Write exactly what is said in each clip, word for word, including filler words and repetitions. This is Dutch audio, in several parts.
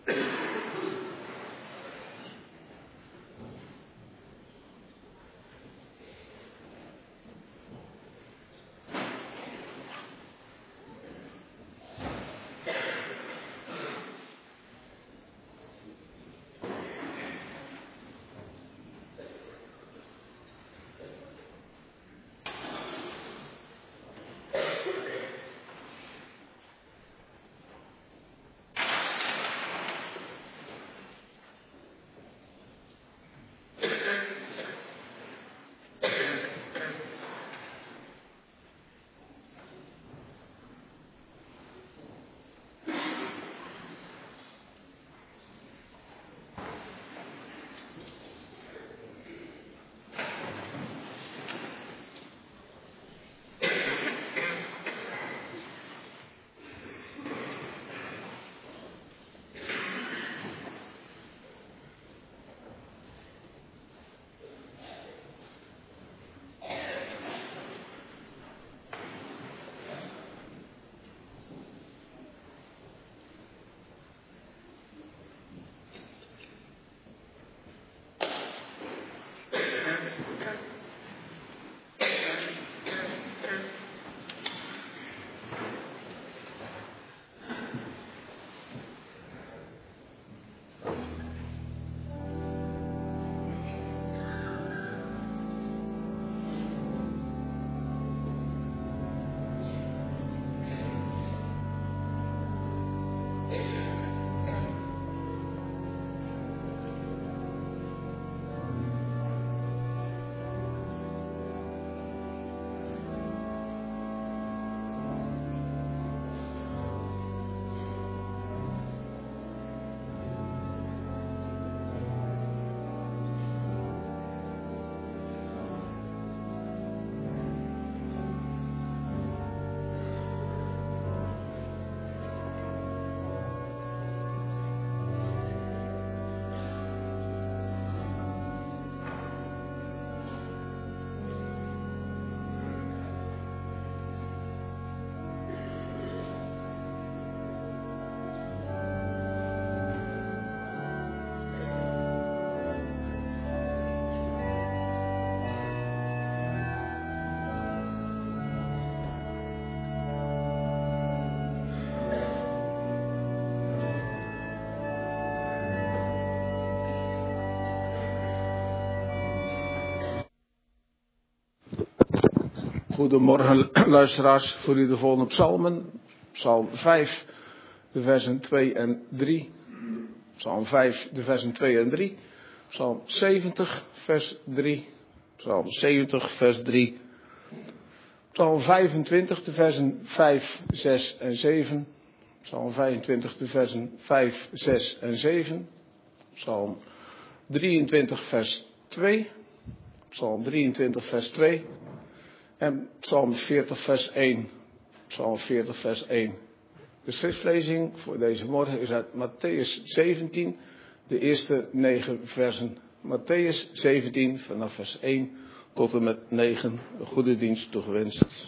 Goedemorgen luisteraars, voor u de volgende psalmen. Psalm vijf, de versen twee en drie. Psalm vijf, de versen twee en drie. Psalm zeventig, vers drie. Psalm zeventig, vers drie. Psalm vijfentwintig, de versen vijf, zes en zeven. Psalm vijfentwintig, de versen vijf, zes en zeven. Psalm drieëntwintig, vers twee. Psalm drieëntwintig, vers twee. En Psalm veertig, vers één. Psalm veertig, vers één. De schriftlezing voor deze morgen is uit Mattheüs zeventien, de eerste negen versen. Mattheüs zeventien, vanaf vers één tot en met negen. Een goede dienst toegewenst.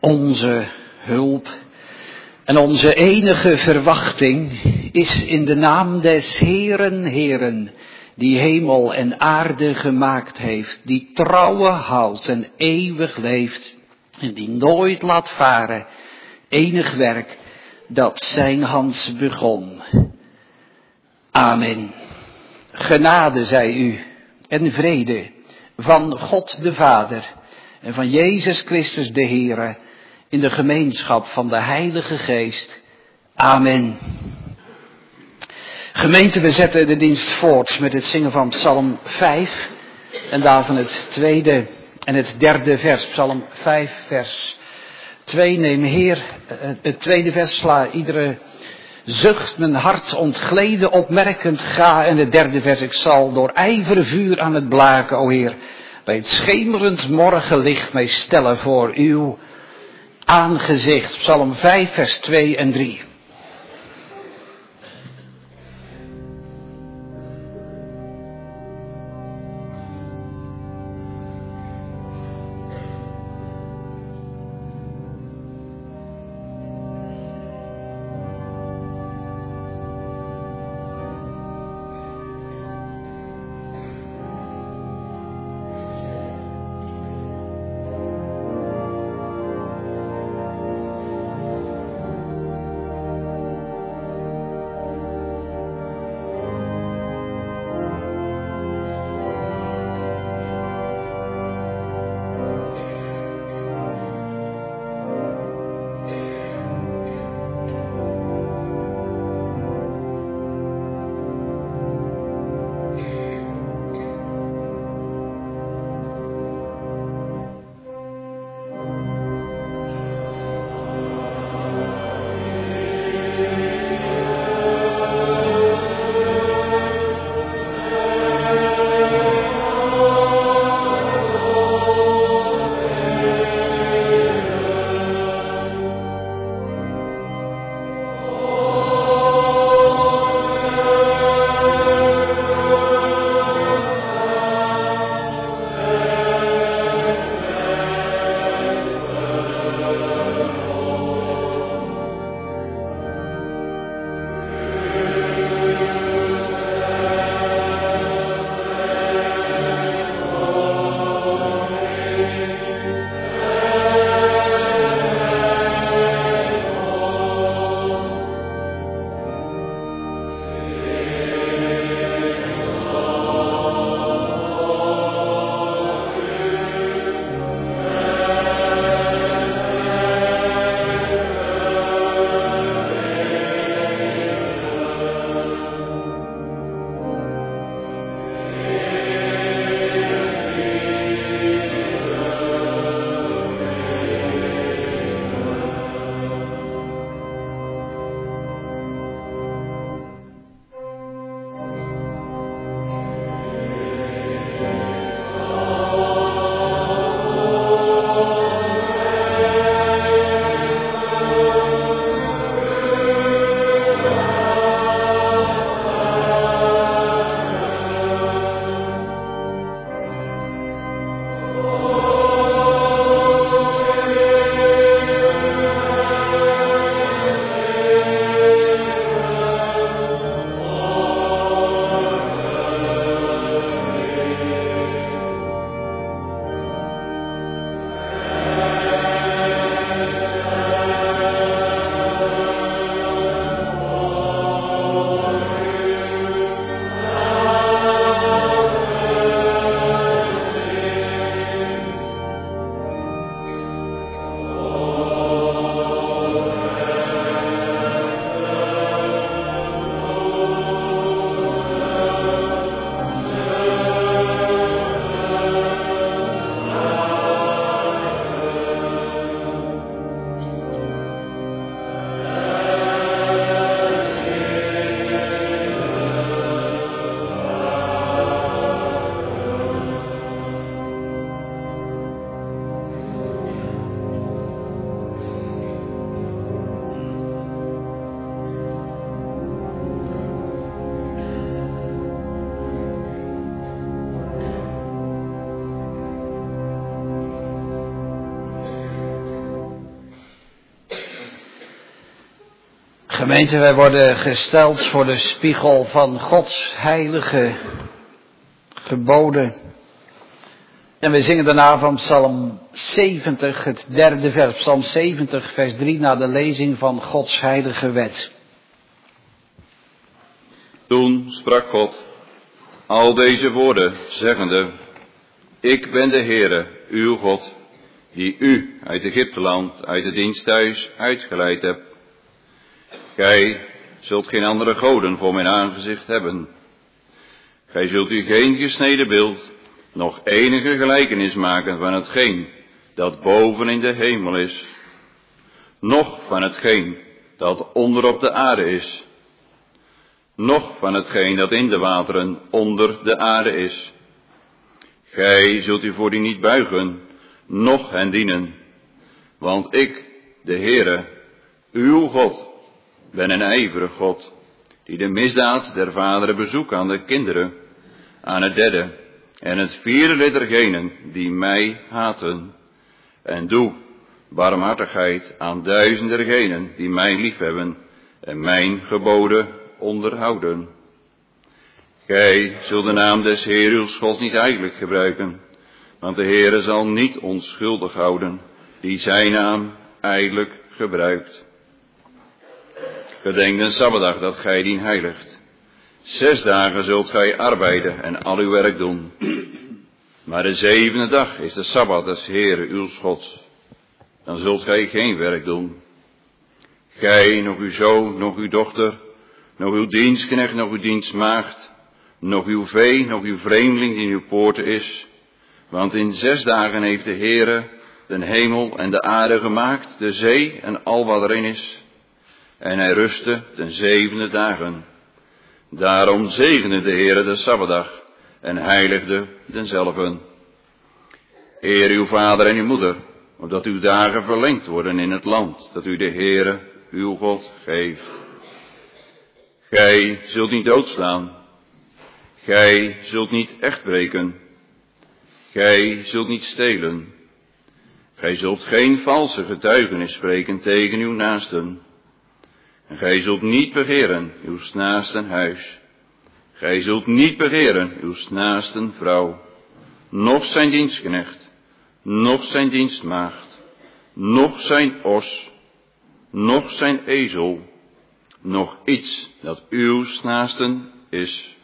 Onze hulp en onze enige verwachting is in de naam des Heeren, Heeren, die hemel en aarde gemaakt heeft, die trouwe houdt en eeuwig leeft en die nooit laat varen enig werk dat zijn hand begon. Amen. Genade zij u en vrede van God de Vader en van Jezus Christus de Heere in de gemeenschap van de Heilige Geest. Amen. Gemeente, we zetten de dienst voort met het zingen van Psalm vijf en daarvan het tweede en het derde vers. Psalm vijf, vers twee. Neem Heer, het tweede vers, sla iedere zucht mijn hart ontgleden opmerkend ga. En het derde vers, ik zal door ijver vuur aan het blaken, o Heer, bij het schemerend morgenlicht mij stellen voor uw aangezicht. Psalm vijf, vers twee en drie. Gemeente, wij worden gesteld voor de spiegel van Gods heilige geboden. En we zingen daarna van Psalm zeventig, het derde vers, Psalm zeventig, vers drie, na de lezing van Gods heilige wet. Toen sprak God al deze woorden, zeggende: Ik ben de Heere, uw God, die u uit Egypteland, uit het diensthuis uitgeleid hebt. Gij zult geen andere goden voor mijn aangezicht hebben. Gij zult u geen gesneden beeld, nog enige gelijkenis maken van hetgeen dat boven in de hemel is, noch van hetgeen dat onder op de aarde is, noch van hetgeen dat in de wateren onder de aarde is. Gij zult u voor die niet buigen, noch hen dienen, want ik, de Heere, uw God, ben een ijverig God, die de misdaad der vaderen bezoekt aan de kinderen, aan het derde en het vierde lid dergenen die mij haten, en doe barmhartigheid aan duizend dergenen die mij liefhebben en mijn geboden onderhouden. Gij zult de naam des Heer uws Gods niet ijdelijk gebruiken, want de Heere zal niet onschuldig houden die zijn naam ijdelijk gebruikt. Gedenk den Sabbatdag dat gij dien heiligt. Zes dagen zult gij arbeiden en al uw werk doen. Maar de zevende dag is de Sabbat des Heere uws Gods. Dan zult gij geen werk doen. Gij, nog uw zoon, nog uw dochter, nog uw dienstknecht, nog uw dienstmaagd, nog uw vee, nog uw vreemdeling die in uw poorten is. Want in zes dagen heeft de Heere den hemel en de aarde gemaakt, de zee en al wat erin is. En hij rustte ten zevende dagen. Daarom zegende de Heere de Sabbatdag en heiligde denzelven. Eer uw vader en uw moeder, opdat uw dagen verlengd worden in het land dat u de Heere uw God geeft. Gij zult niet doodslaan. Gij zult niet echtbreken. Gij zult niet stelen. Gij zult geen valse getuigenis spreken tegen uw naasten. En gij zult niet begeren uw naasten huis. Gij zult niet begeren uw naasten vrouw, noch zijn dienstknecht, noch zijn dienstmaagd, noch zijn os, noch zijn ezel, noch iets dat uw naasten is.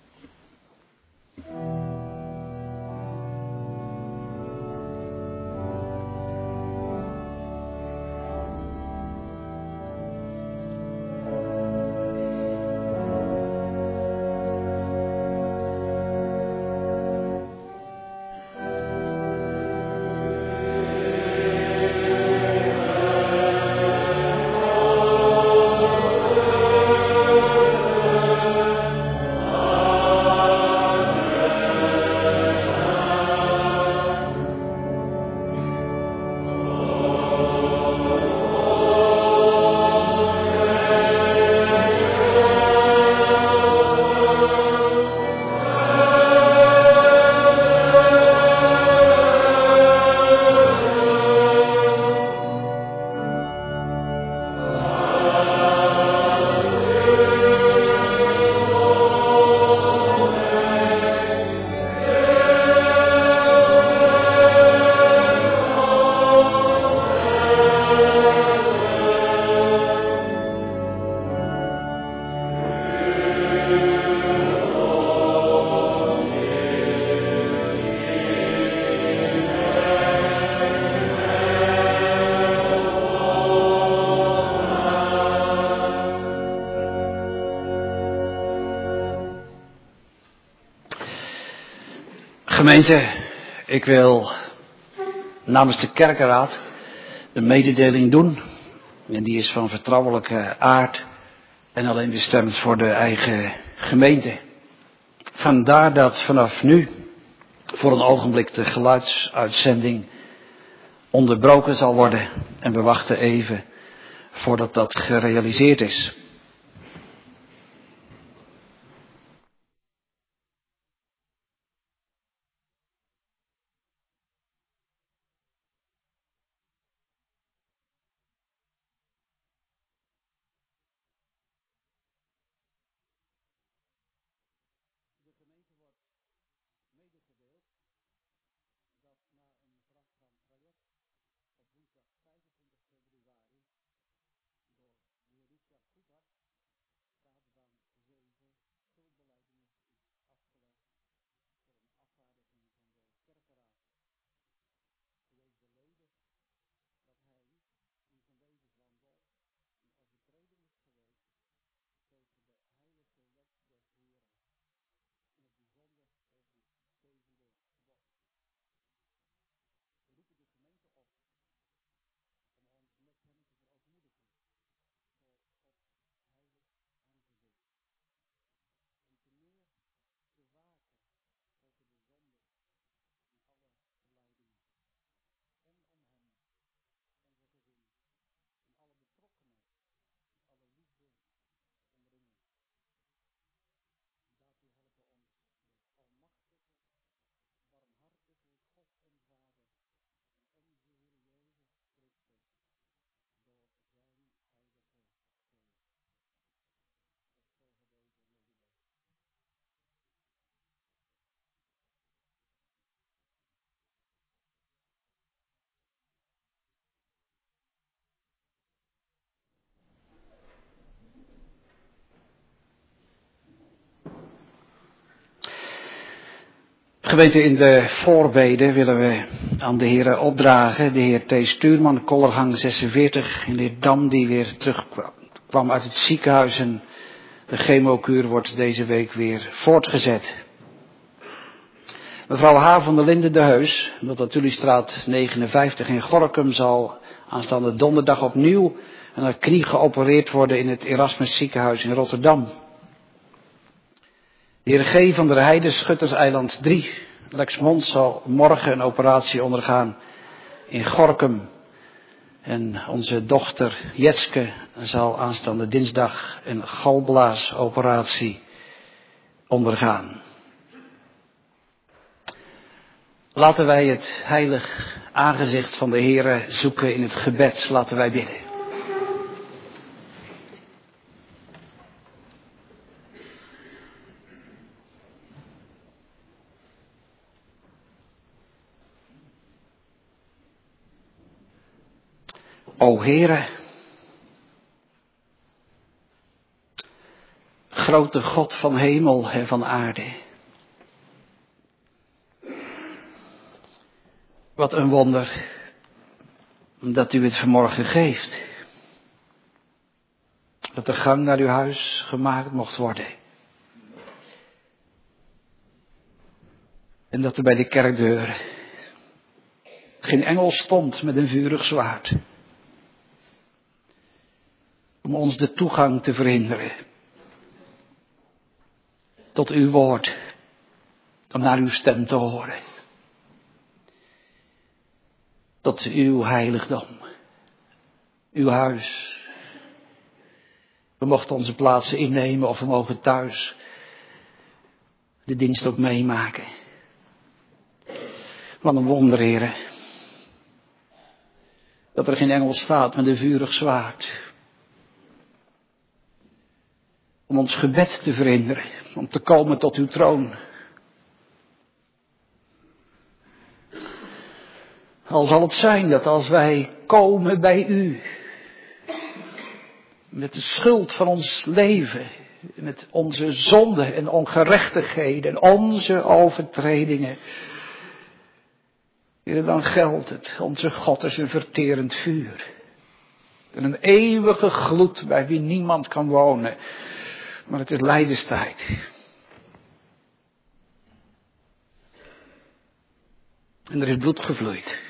Gemeente, ik wil namens de kerkenraad een mededeling doen. En die is van vertrouwelijke aard en alleen bestemd voor de eigen gemeente. Vandaar dat vanaf nu voor een ogenblik de geluidsuitzending onderbroken zal worden. En we wachten even voordat dat gerealiseerd is. Gemeente, in de voorbeden willen we aan de heren opdragen. De heer T. Stuurman, Kollergang zesenveertig, in de Dam, die weer terugkwam uit het ziekenhuis. En de chemokuur wordt deze week weer voortgezet. Mevrouw H. van der Linden de Heus, Multatulistraat negenenvijftig in Gorinchem, zal aanstaande donderdag opnieuw aan haar knie geopereerd worden in het Erasmus ziekenhuis in Rotterdam. De heer G. van der Heijden, Schutterseiland drie, Lexmond, zal morgen een operatie ondergaan in Gorinchem. En onze dochter Jetske zal aanstaande dinsdag een galblaasoperatie ondergaan. Laten wij het heilig aangezicht van de Heere zoeken in het gebed. Laten wij bidden. O Heere, grote God van hemel en van aarde. Wat een wonder dat u het vanmorgen geeft. Dat de gang naar uw huis gemaakt mocht worden. En dat er bij de kerkdeur geen engel stond met een vurig zwaard. Om ons de toegang te verhinderen. Tot uw woord. Om naar uw stem te horen. Tot uw heiligdom. Uw huis. We mochten onze plaatsen innemen of we mogen thuis de dienst ook meemaken. Wat een wonder, heren. Dat er geen engel staat met een vurig zwaard. Om ons gebed te verhinderen. Om te komen tot uw troon. Al zal het zijn dat als wij komen bij u. Met de schuld van ons leven. Met onze zonden en ongerechtigheden. En onze overtredingen. Dan geldt het. Onze God is een verterend vuur. En een eeuwige gloed bij wie niemand kan wonen. Maar het is lijdenstijd. En er is bloed gevloeid.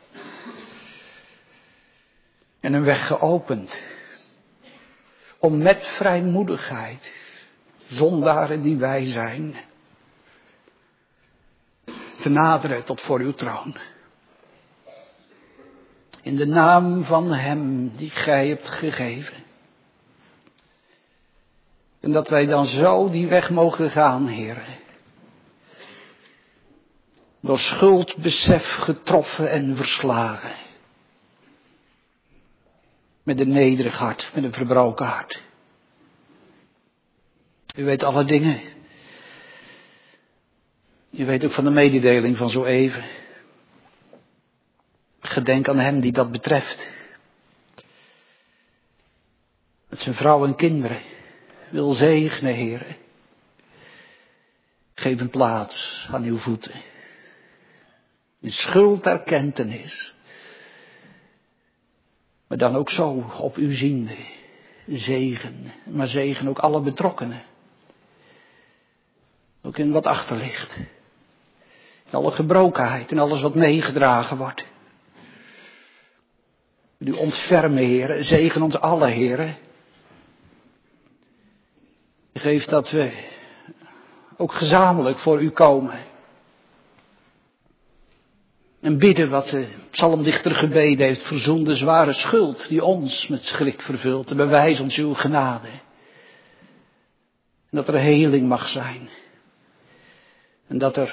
En een weg geopend. Om met vrijmoedigheid, zondaren die wij zijn, te naderen tot voor uw troon. In de naam van hem die gij hebt gegeven. En dat wij dan zo die weg mogen gaan, Heer. Door schuldbesef getroffen en verslagen. Met een nederig hart, met een verbroken hart. U weet alle dingen. U weet ook van de mededeling van zo even. Gedenk aan hem die dat betreft. Met zijn vrouw en kinderen. Wil zegenen, Heer. Geef een plaats aan uw voeten. In schulderkentenis. Maar dan ook zo op u ziende. Zegen. Maar zegen ook alle betrokkenen. Ook in wat achter ligt. In alle gebrokenheid en alles wat meegedragen wordt. U ontfermen, Heer. Zegen ons alle, Heer. Geef dat we ook gezamenlijk voor u komen. En bidden wat de psalmdichter gebeden heeft. Verzoen de zware schuld die ons met schrik vervult. En bewijs ons uw genade. En dat er heling mag zijn. En dat er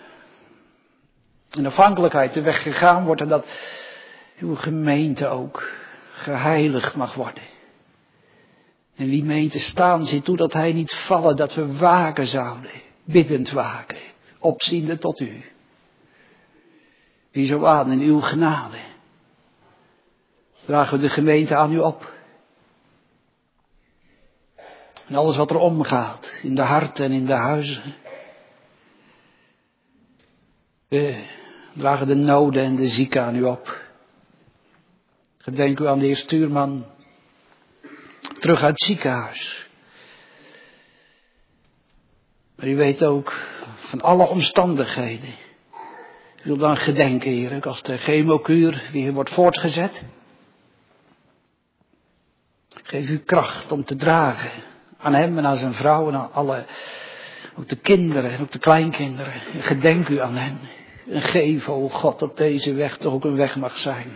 in afhankelijkheid de weg gegaan wordt. En dat uw gemeente ook geheiligd mag worden. En wie meent te staan, ziet toe dat hij niet vallen, dat we waken zouden. Biddend waken. Opziende tot u. Wie zo aan in uw genade. Dragen we de gemeente aan u op. En alles wat er omgaat. In de harten en in de huizen. We dragen de noden en de zieken aan u op. Gedenk u aan de heer Stuurman. Terug uit het ziekenhuis. Maar u weet ook van alle omstandigheden. U wil dan gedenken, Heer, als de chemokuur weer wordt voortgezet. Geef u kracht om te dragen aan hem en aan zijn vrouw en aan alle, ook de kinderen en ook de kleinkinderen. En gedenk u aan hen. En geef, o God, dat deze weg toch ook een weg mag zijn.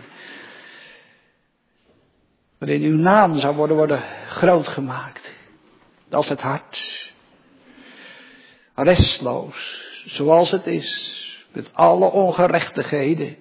Waarin uw naam zou worden, worden groot gemaakt. Als het hart. Restloos, zoals het is. Met alle ongerechtigheden.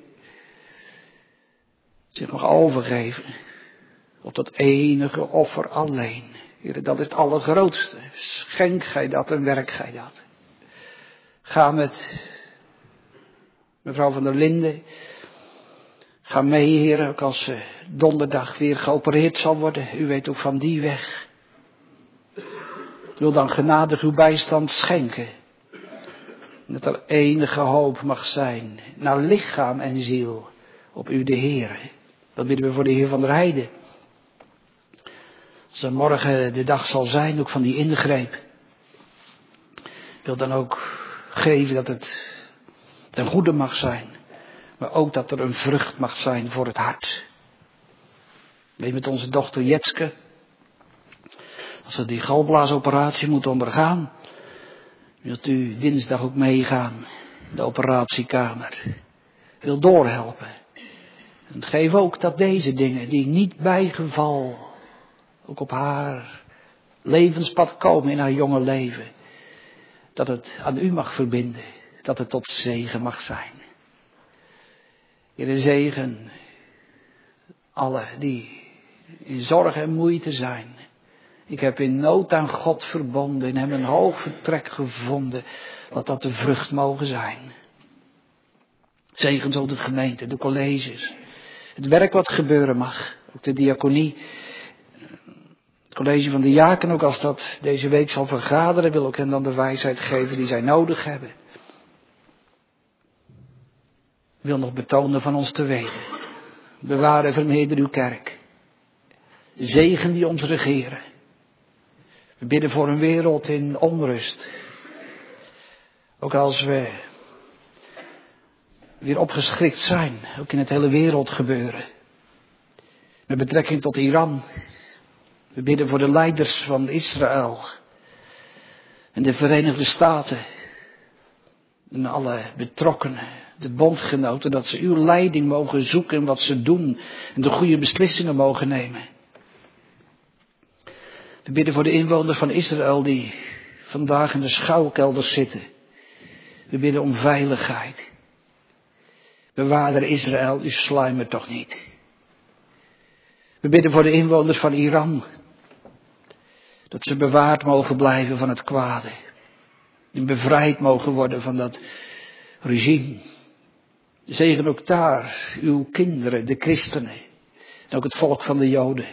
Zich mag overgeven. Op dat enige offer alleen. Heer, dat is het allergrootste. Schenk gij dat en werk gij dat. Ga met mevrouw van der Linden. Ga mee, Heer, ook als ze donderdag weer geopereerd zal worden. U weet ook van die weg. Ik wil dan genadig uw bijstand schenken. Dat er enige hoop mag zijn. Naar lichaam en ziel. Op u de Heer. Dat bidden we voor de Heer van der Heijden. Als er morgen de dag zal zijn, ook van die ingreep. Ik wil dan ook geven dat het ten goede mag zijn. Maar ook dat er een vrucht mag zijn voor het hart. Weet met onze dochter Jetske. Als ze die galblaasoperatie moet ondergaan. Wilt u dinsdag ook meegaan. De operatiekamer. Wil doorhelpen. En geef ook dat deze dingen die niet bij geval ook op haar levenspad komen in haar jonge leven. Dat het aan u mag verbinden. Dat het tot zegen mag zijn. Heere, zegen alle die in zorg en moeite zijn. Ik heb in nood aan God verbonden, in hem een hoog vertrek gevonden. Dat dat de vrucht mogen zijn. Zegen zo de gemeente, de colleges. Het werk wat gebeuren mag. Ook de diaconie. Het college van de diaken, ook als dat deze week zal vergaderen, wil ik hen dan de wijsheid geven die zij nodig hebben. Ik wil nog betonen van ons te weten. Bewaar en vermeerder uw kerk. Zegen die ons regeren. We bidden voor een wereld in onrust. Ook als we weer opgeschrikt zijn. Ook in het hele wereld gebeuren. Met betrekking tot Iran. We bidden voor de leiders van Israël. En de Verenigde Staten. En alle betrokkenen. De bondgenoten. Dat ze uw leiding mogen zoeken in wat ze doen. En de goede beslissingen mogen nemen. We bidden voor de inwoners van Israël die vandaag in de schuilkelders zitten. We bidden om veiligheid. Bewaarder Israël, u sluimert toch niet. We bidden voor de inwoners van Iran. Dat ze bewaard mogen blijven van het kwade. En bevrijd mogen worden van dat regime. Zegen ook daar uw kinderen, de christenen. En ook het volk van de Joden.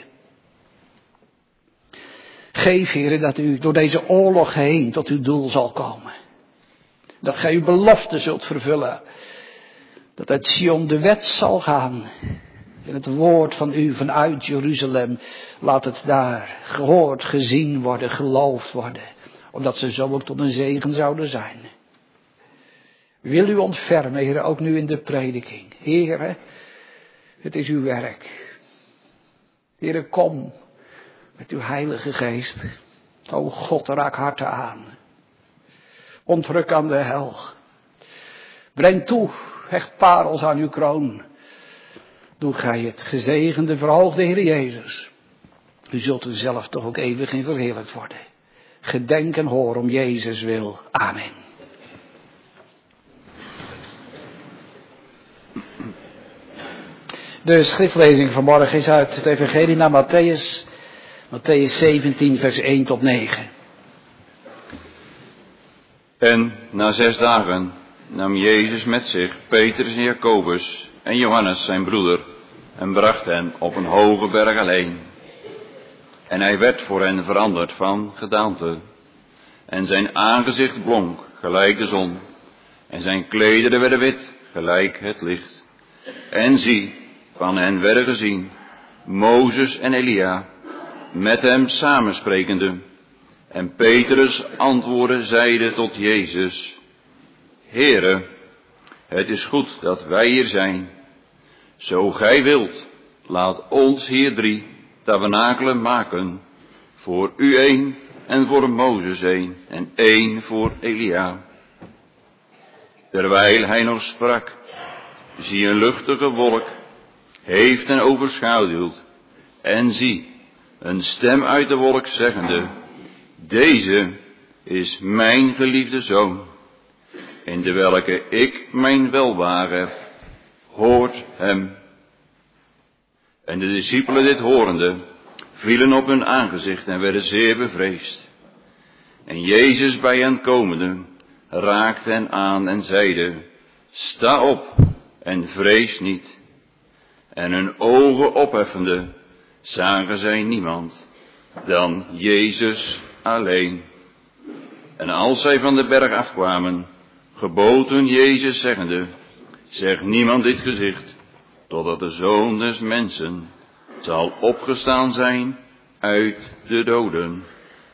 Geef, Heer, dat u door deze oorlog heen tot uw doel zal komen. Dat gij uw belofte zult vervullen. Dat uit Sion de wet zal gaan. En het woord van u vanuit Jeruzalem. Laat het daar gehoord, gezien worden, geloofd worden. Omdat ze zo ook tot een zegen zouden zijn. Wil u ontfermen, Heer, ook nu in de prediking. Heer, het is uw werk. Heer, kom. Met uw heilige geest. O God, raak harten aan. Ontruk aan de hel. Breng toe, hecht parels aan uw kroon. Doe gij het gezegende, verhoogde Heer Jezus. U zult er zelf toch ook eeuwig in verheerlijkt worden. Gedenk en hoor om Jezus wil. Amen. De schriftlezing vanmorgen is uit het evangelie naar Matthäus. Matthäus zeventien, vers één tot negen. En na zes dagen nam Jezus met zich Petrus en Jacobus en Johannes zijn broeder en bracht hen op een hoge berg alleen. En hij werd voor hen veranderd van gedaante. En zijn aangezicht blonk gelijk de zon. en zijn klederen werden wit, gelijk het licht. En zie, van hen werden gezien Mozes en Elia, met hem samensprekende. En Petrus antwoordde, zeide tot Jezus: Heere, het is goed dat wij hier zijn. Zo gij wilt, laat ons hier drie tabernakelen maken, voor u één en voor Mozes één en één voor Elia. Terwijl hij nog sprak, zie een luchtige wolk heeft hen overschaduwd, en zie een stem uit de wolk zeggende: Deze is mijn geliefde zoon, in de welke ik mijn welbehagen heb, hoort hem. En de discipelen dit horende, vielen op hun aangezicht en werden zeer bevreesd. En Jezus bij hen komende, raakte hen aan en zeide: Sta op en vrees niet. En hun ogen opheffende, zagen zij niemand dan Jezus alleen. En als zij van de berg afkwamen, gebood hun Jezus zeggende: Zeg niemand dit gezicht, totdat de Zoon des mensen zal opgestaan zijn uit de doden.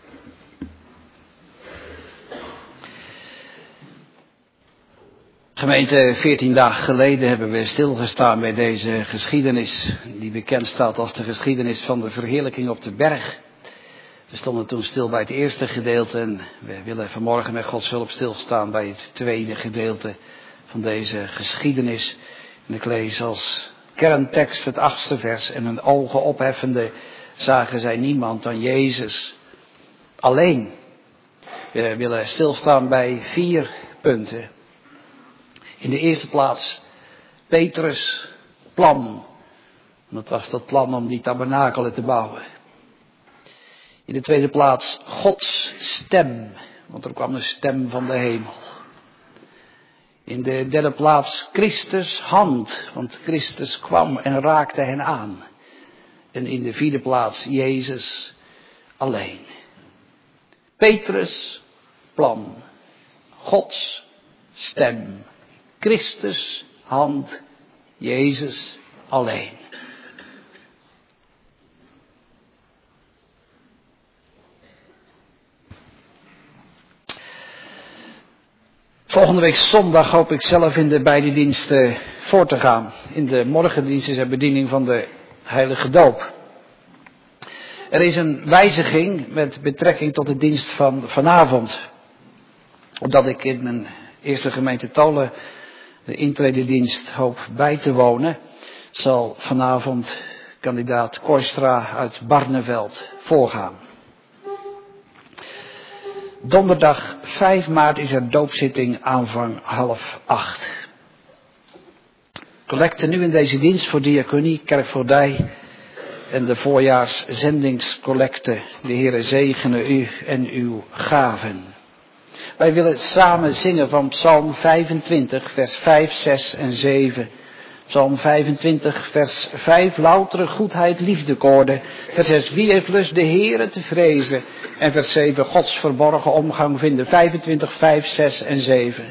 Gemeente, veertien dagen geleden hebben we stilgestaan bij deze geschiedenis, die bekend staat als de geschiedenis van de verheerlijking op de berg. We stonden toen stil bij het eerste gedeelte en we willen vanmorgen met Gods hulp stilstaan bij het tweede gedeelte van deze geschiedenis. En ik lees als kerntekst het achtste vers: En hun ogen opheffende zagen zij niemand dan Jezus alleen. We willen stilstaan bij vier punten. In de eerste plaats Petrus' plan. Dat was dat plan om die tabernakelen te bouwen. In de tweede plaats Gods stem, want er kwam een stem van de hemel. In de derde plaats Christus' hand, want Christus kwam en raakte hen aan. En in de vierde plaats Jezus alleen. Petrus' plan, Gods stem, Christus' hand, Jezus alleen. Volgende week zondag hoop ik zelf in de beide diensten voor te gaan. In de morgendienst is er bediening van de heilige doop. Er is een wijziging met betrekking tot de dienst van vanavond. Omdat ik in mijn eerste gemeente Tolen de intrededienst hoop bij te wonen, zal vanavond kandidaat Koistra uit Barneveld voorgaan. Donderdag vijf maart is er doopzitting, aanvang half acht. Collecte nu in deze dienst voor diaconie, kerkvoordij en de voorjaarszendingscollecte. De Heere zegene u en uw gaven. Wij willen samen zingen van Psalm vijfentwintig, vers vijf, zes en zeven. Psalm vijfentwintig, vers vijf, loutere goedheid, liefdekoorden. Vers zes, wie heeft lust de Heere te vrezen? En vers zeven, Gods verborgen omgang vinden. vijfentwintig, vijf, zes en zeven.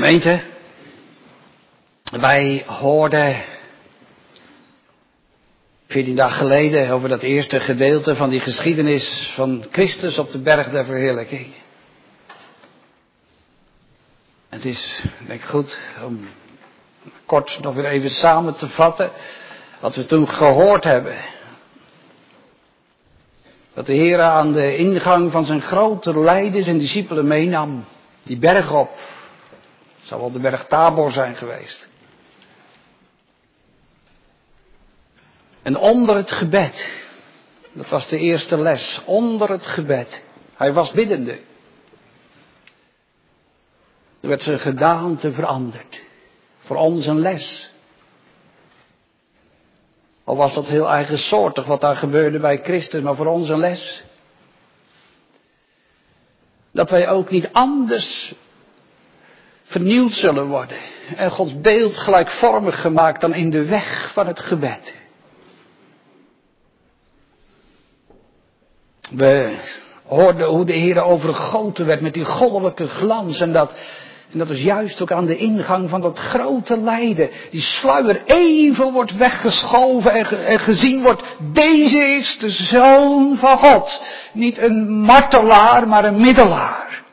Gemeente, wij hoorden veertien dagen geleden over dat eerste gedeelte van die geschiedenis van Christus op de berg der verheerlijking. Het is, denk ik, goed om kort nog weer even samen te vatten wat we toen gehoord hebben. Dat de Heer aan de ingang van zijn grote lijden zijn discipelen meenam. Die berg op. Het zou wel de berg Tabor zijn geweest. En onder het gebed. Dat was de eerste les. Onder het gebed. Hij was biddende. Er werd zijn gedaante veranderd. Voor ons een les. Al was dat heel eigensoortig wat daar gebeurde bij Christus, maar voor ons een les. Dat wij ook niet anders vernieuwd zullen worden. En Gods beeld gelijkvormig gemaakt dan in de weg van het gebed. We hoorden hoe de Heer overgoten werd met die goddelijke glans. En dat, en dat is juist ook aan de ingang van dat grote lijden. Die sluier even wordt weggeschoven en, ge, en gezien wordt. Deze is de Zoon van God. Niet een martelaar, maar een middelaar.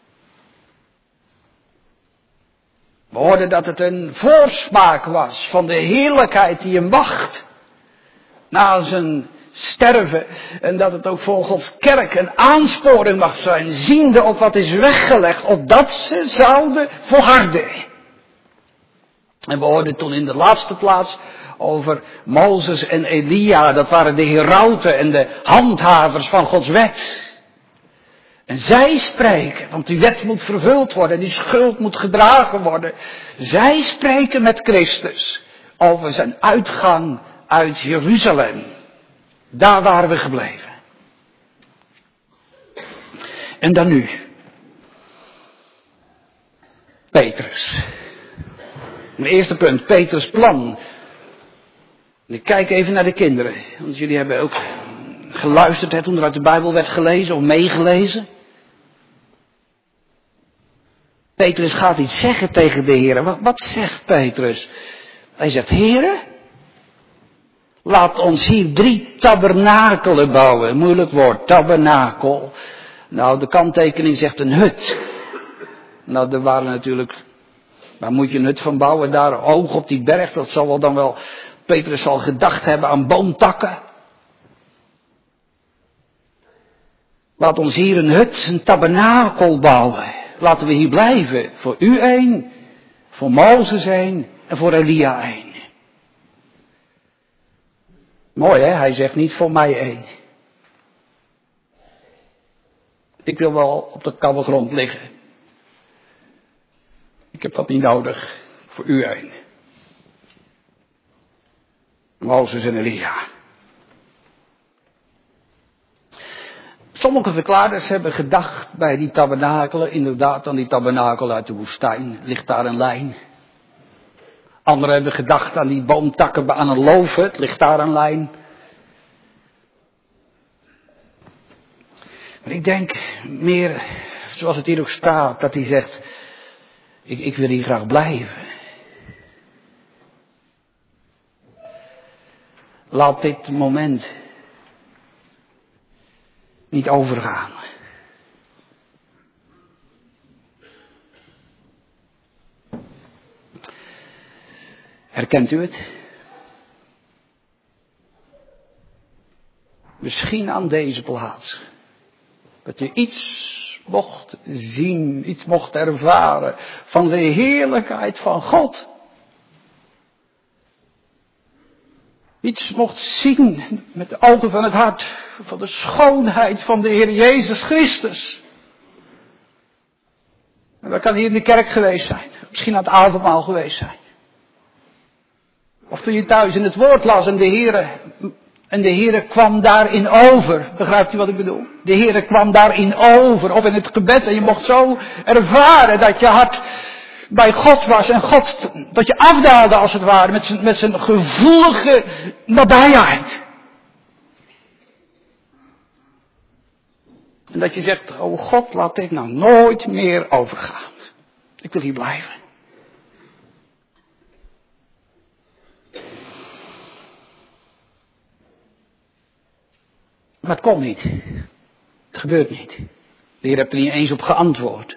We hoorden dat het een voorsmaak was van de heerlijkheid die hem wacht. Na zijn sterven. En dat het ook voor Gods kerk een aansporing mag zijn. Ziende op wat is weggelegd. Opdat ze zouden volharden. En we hoorden toen in de laatste plaats over Mozes en Elia. Dat waren de herauten en de handhavers van Gods wet. En zij spreken, want die wet moet vervuld worden. Die schuld moet gedragen worden. Zij spreken met Christus over zijn uitgang uit Jeruzalem. Daar waren we gebleven. En dan nu. Petrus. Mijn eerste punt, Petrus' plan. Ik kijk even naar de kinderen. Want jullie hebben ook geluisterd hè, toen er uit de Bijbel werd gelezen of meegelezen. Petrus gaat iets zeggen tegen de Heer. Wat, wat zegt Petrus? Hij zegt, Heere, laat ons hier drie tabernakelen bouwen. Moeilijk woord, tabernakel. Nou, de kanttekening zegt een hut. Nou, er waren natuurlijk, waar moet je een hut van bouwen? Daar hoog op die berg, dat zal wel dan wel, Petrus zal gedacht hebben aan boomtakken. Laat ons hier een hut, een tabernakel bouwen. Laten we hier blijven. Voor u één, voor Mozes één en voor Elia één. Mooi hè, hij zegt niet voor mij één. Ik wil wel op de koude grond liggen. Ik heb dat niet nodig, voor u één. Mozes en Elia. Sommige verklaarders hebben gedacht bij die tabernakelen, inderdaad aan die tabernakel uit de woestijn, ligt daar een lijn. Anderen hebben gedacht aan die boomtakken aan een loofhut, ligt daar een lijn. Maar ik denk meer, zoals het hier ook staat, dat hij zegt, ik, ik wil hier graag blijven. Laat dit moment niet overgaan. Herkent u het? Misschien aan deze plaats. Dat je iets mocht zien, iets mocht ervaren van de heerlijkheid van God. Iets mocht zien met de ogen van het hart van de schoonheid van de Heer Jezus Christus. En dat kan hier in de kerk geweest zijn. Misschien aan het avondmaal geweest zijn. Of toen je thuis in het woord las en de Heer, en de Heer kwam daarin over. Begrijpt u wat ik bedoel? De Heer kwam daarin over. Of in het gebed. En je mocht zo ervaren dat je hart bij God was. En God, dat je afdaalde als het ware. Met zijn, met zijn gevoelige nabijheid. En dat je zegt, oh God, laat dit nou nooit meer overgaan. Ik wil hier blijven. Maar het komt niet. Het gebeurt niet. De Heer hebt er niet eens op geantwoord.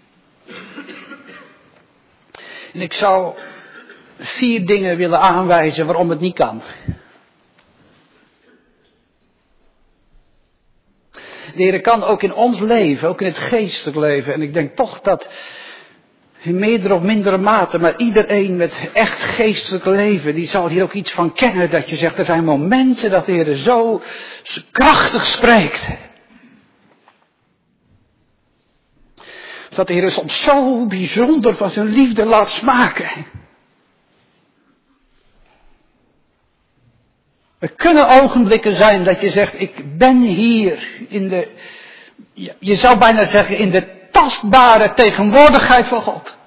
En ik zou vier dingen willen aanwijzen waarom het niet kan. De Heer kan ook in ons leven, ook in het geestelijk leven. En ik denk toch dat in meerdere of mindere mate, maar iedereen met echt geestelijk leven, die zal hier ook iets van kennen. Dat je zegt, er zijn momenten dat de Heer zo krachtig spreekt. Dat de Heer soms zo bijzonder van zijn liefde laat smaken. Er kunnen ogenblikken zijn dat je zegt, ik ben hier in de, je zou bijna zeggen, in de tastbare tegenwoordigheid van God.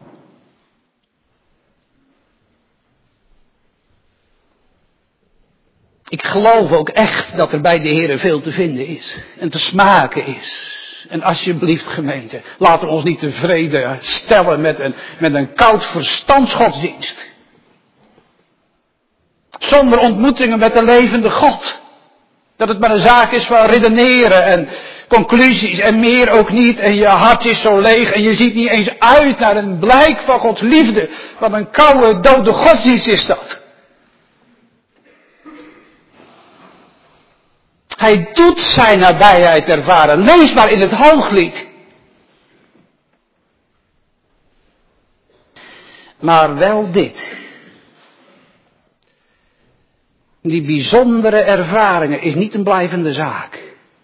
Ik geloof ook echt dat er bij de Heer veel te vinden is en te smaken is. En alsjeblieft gemeente, laten we ons niet tevreden stellen met een, met een koud verstandsgodsdienst. Zonder ontmoetingen met de levende God. Dat het maar een zaak is van redeneren en conclusies en meer ook niet. En je hart is zo leeg en je ziet niet eens uit naar een blijk van Gods liefde. Wat een koude, dode godsdienst is dat. Hij doet zijn nabijheid ervaren. Lees maar in het Hooglied. Maar wel dit. Die bijzondere ervaringen is niet een blijvende zaak.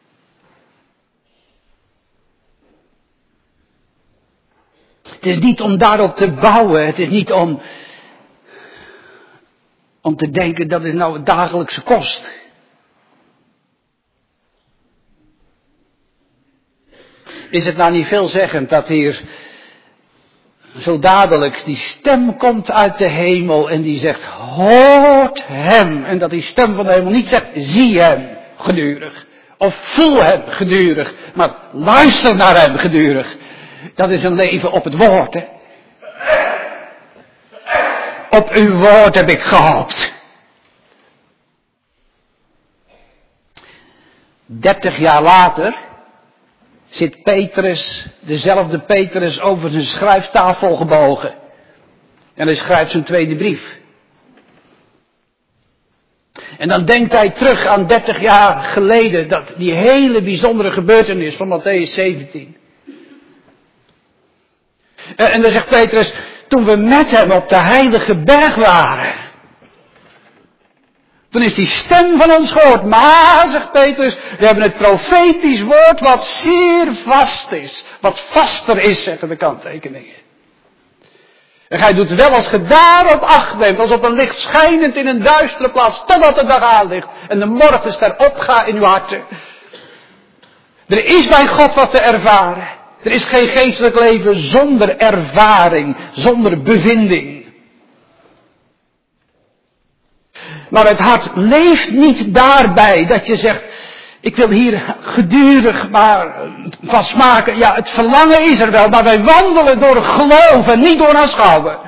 Het is niet om daarop te bouwen. Het is niet om, om te denken dat is nou het dagelijkse kost. Is het nou niet veelzeggend dat hier zo dadelijk die stem komt uit de hemel en die zegt, hoort hem. En dat die stem van de hemel niet zegt, zie hem gedurig. Of voel hem gedurig. Maar luister naar hem gedurig. Dat is een leven op het woord. Hè? Op uw woord heb ik gehoopt. Dertig jaar later zit Petrus, dezelfde Petrus, over zijn schrijftafel gebogen. En hij schrijft zijn tweede brief. En dan denkt hij terug aan dertig jaar geleden, dat die hele bijzondere gebeurtenis van Mattheüs zeventien. En, en dan zegt Petrus, toen we met hem op de heilige berg waren, toen is die stem van ons gehoord. Maar, zegt Petrus, we hebben het profetisch woord wat zeer vast is. Wat vaster is, zeggen de kanttekeningen. En gij doet wel als ge daarop acht neemt, als op een licht schijnend in een duistere plaats, totdat de dag aanligt en de morgenster opgaat in uw harten. Er is bij God wat te ervaren. Er is geen geestelijk leven zonder ervaring, zonder bevinding. Maar het hart leeft niet daarbij dat je zegt, ik wil hier gedurig maar van smaken. Ja, het verlangen is er wel, maar wij wandelen door geloof en niet door aanschouwen.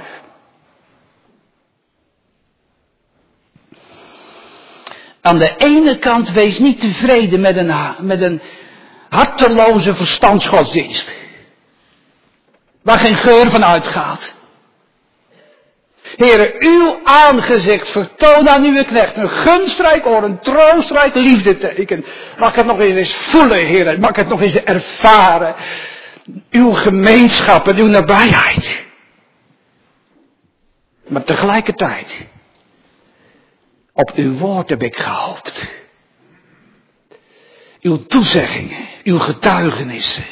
Aan de ene kant wees niet tevreden met een, met een harteloze verstandsgodsdienst. Waar geen geur van uitgaat. Heere, uw aangezicht vertoon aan uw knecht een gunstrijk oor, een troostrijk liefdeteken. Mag ik het nog eens voelen, Heere, mag ik het nog eens ervaren. Uw gemeenschap en uw nabijheid. Maar tegelijkertijd, op uw woord heb ik gehoopt. Uw toezeggingen, uw getuigenissen.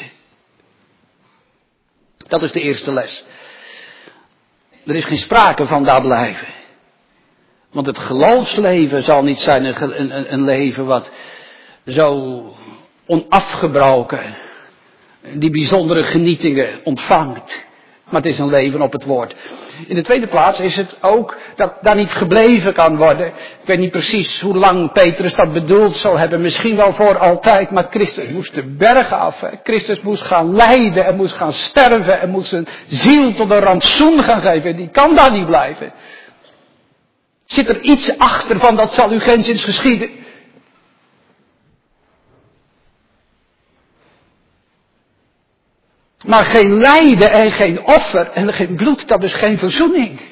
Dat is de eerste les. Er is geen sprake van daar blijven. Want het geloofsleven zal niet zijn een, een, een leven wat zo onafgebroken die bijzondere genietingen ontvangt. Maar het is een leven op het woord. In de tweede plaats is het ook dat daar niet gebleven kan worden. Ik weet niet precies hoe lang Petrus dat bedoeld zal hebben. Misschien wel voor altijd. Maar Christus moest de berg af. Hè. Christus moest gaan lijden en moest gaan sterven. En moest zijn ziel tot een rantsoen gaan geven. Die kan daar niet blijven. Zit er iets achter van dat zal u geenszins geschieden? Maar geen lijden en geen offer en geen bloed, dat is geen verzoening.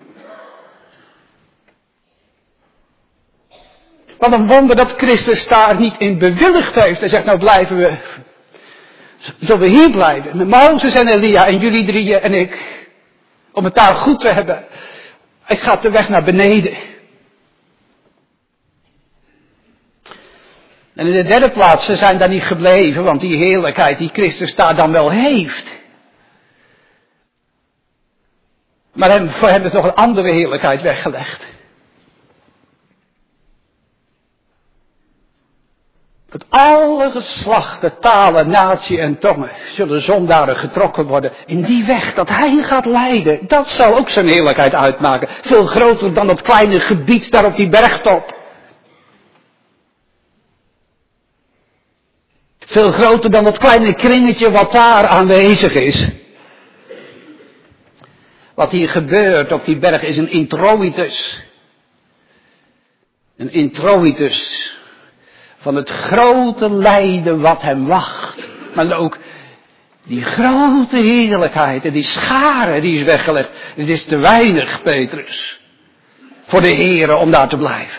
Wat een wonder dat Christus daar niet in bewilligd heeft. Hij zegt, nou blijven we, zullen we hier blijven. Met Mozes en Elia en jullie drieën en ik. Om het daar goed te hebben. Ik ga de weg naar beneden. En in de derde plaats, ze zijn daar niet gebleven, want die heerlijkheid die Christus daar dan wel heeft. Maar hem, voor hem is nog een andere heerlijkheid weggelegd. Dat alle geslachten, talen, natie en tongen zullen zondaren getrokken worden in die weg dat hij gaat leiden. Dat zal ook zijn heerlijkheid uitmaken. Veel groter dan dat kleine gebied daar op die bergtop. Veel groter dan dat kleine kringetje wat daar aanwezig is. Wat hier gebeurt op die berg is een introitus. Een introitus van het grote lijden wat hem wacht. Maar ook die grote heerlijkheid en die schare die is weggelegd. Het is te weinig, Petrus, voor de Heere om daar te blijven.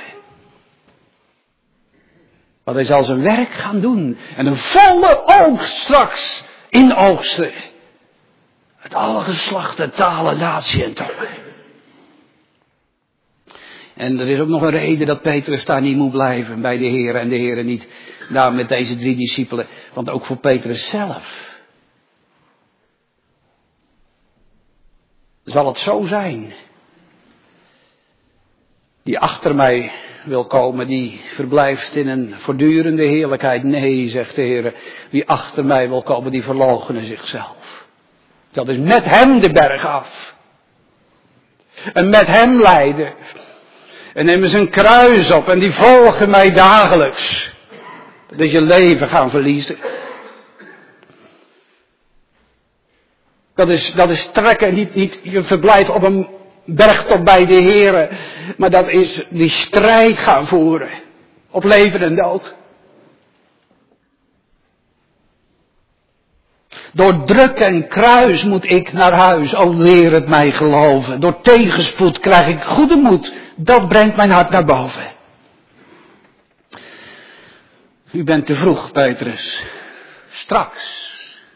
Want hij zal zijn werk gaan doen. En een volle oogst straks inoogsten. Uit alle geslachten, talen, natie en tongen. En er is ook nog een reden dat Petrus daar niet moet blijven bij de Heer. En de Heer niet daar met deze drie discipelen. Want ook voor Petrus zelf zal het zo zijn. Die achter mij wil komen, die verblijft in een voortdurende heerlijkheid. Nee, zegt de Heer, wie achter mij wil komen, die verloochenen zichzelf. Dat is met hem de berg af. En met hem lijden. En nemen ze een kruis op en die volgen mij dagelijks. Dat is je leven gaan verliezen. Dat is, dat is trekken, niet, niet je verblijft op een bergtop bij de Heere. Maar dat is die strijd gaan voeren. Op leven en dood. Door druk en kruis moet ik naar huis, al leer het mij geloven. Door tegenspoed krijg ik goede moed, dat brengt mijn hart naar boven. U bent te vroeg, Petrus. Straks,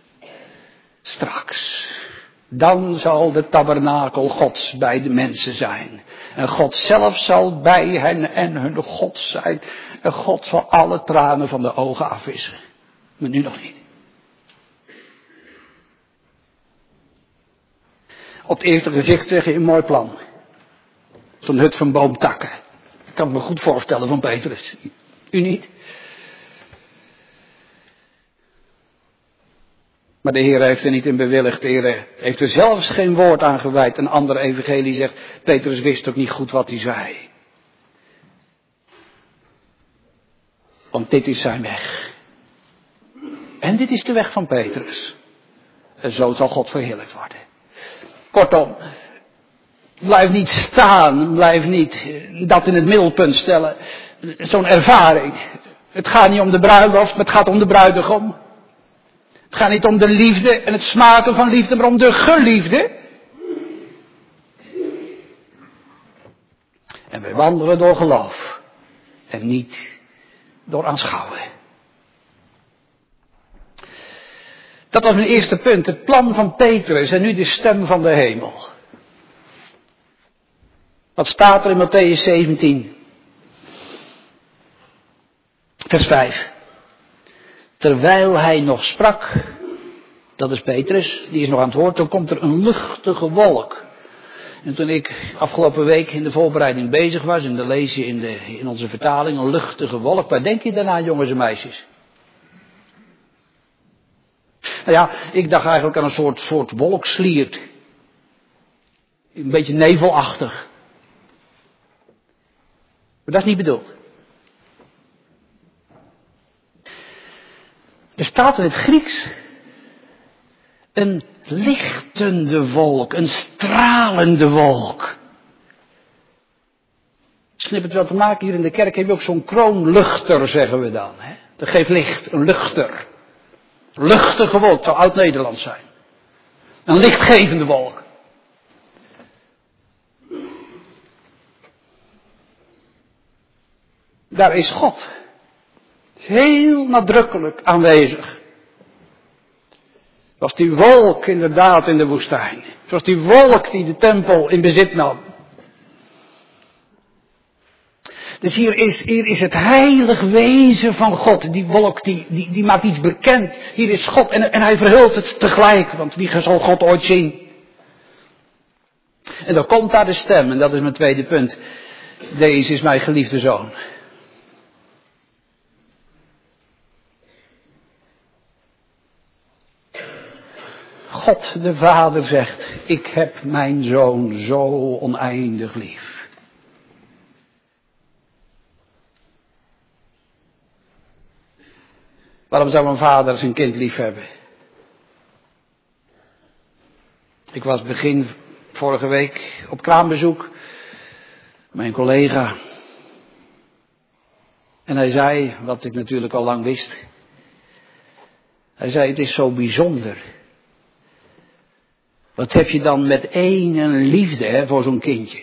straks, dan zal de tabernakel Gods bij de mensen zijn. En God zelf zal bij hen en hun God zijn. En God zal alle tranen van de ogen afwissen. Maar nu nog niet. Op het eerste gezicht zeg je een mooi plan. Zo'n hut van boomtakken. Ik kan me goed voorstellen van Petrus. U niet? Maar de Heer heeft er niet in bewilligd. De Heer heeft er zelfs geen woord aan gewijd. Een ander evangelie zegt, Petrus wist ook niet goed wat hij zei. Want dit is zijn weg. En dit is de weg van Petrus. En zo zal God verheerlijkt worden. Kortom, blijf niet staan, blijf niet dat in het middelpunt stellen. Zo'n ervaring. Het gaat niet om de bruiloft, maar het gaat om de bruidegom. Het gaat niet om de liefde en het smaken van liefde, maar om de geliefde. En wij wandelen door geloof en niet door aanschouwen. Dat was mijn eerste punt, het plan van Petrus en nu de stem van de hemel. Wat staat er in Mattheüs zeventien? Vers vijf. Terwijl hij nog sprak, dat is Petrus, die is nog aan het woord, dan komt er een luchtige wolk. En toen ik afgelopen week in de voorbereiding bezig was, en dan lees je in, de, in onze vertaling een luchtige wolk. Waar denk je daarna, jongens en meisjes? Nou ja, ik dacht eigenlijk aan een soort, soort wolksliert. Een beetje nevelachtig. Maar dat is niet bedoeld. Er staat in het Grieks een lichtende wolk, een stralende wolk. Snip het wel te maken, hier in de kerk heb je ook zo'n kroonluchter, zeggen we dan. Hè? Dat geeft licht, een luchter. Luchtige wolk, zou oud-Nederlands zijn. Een lichtgevende wolk. Daar is God. Heel nadrukkelijk aanwezig. Zoals die wolk inderdaad in de woestijn. Zoals die wolk die de tempel in bezit nam. Dus hier is, hier is het heilig wezen van God. Die wolk die, die, die maakt iets bekend. Hier is God en, en hij verhult het tegelijk. Want wie zal God ooit zien? En dan komt daar de stem. En dat is mijn tweede punt. Deze is mijn geliefde zoon. God de Vader zegt, ik heb mijn zoon zo oneindig lief. Waarom zou een vader zijn kind lief hebben? Ik was begin vorige week op kraambezoek. Mijn collega. En hij zei, wat ik natuurlijk al lang wist. Hij zei, het is zo bijzonder. Wat heb je dan met één een liefde hè, voor zo'n kindje?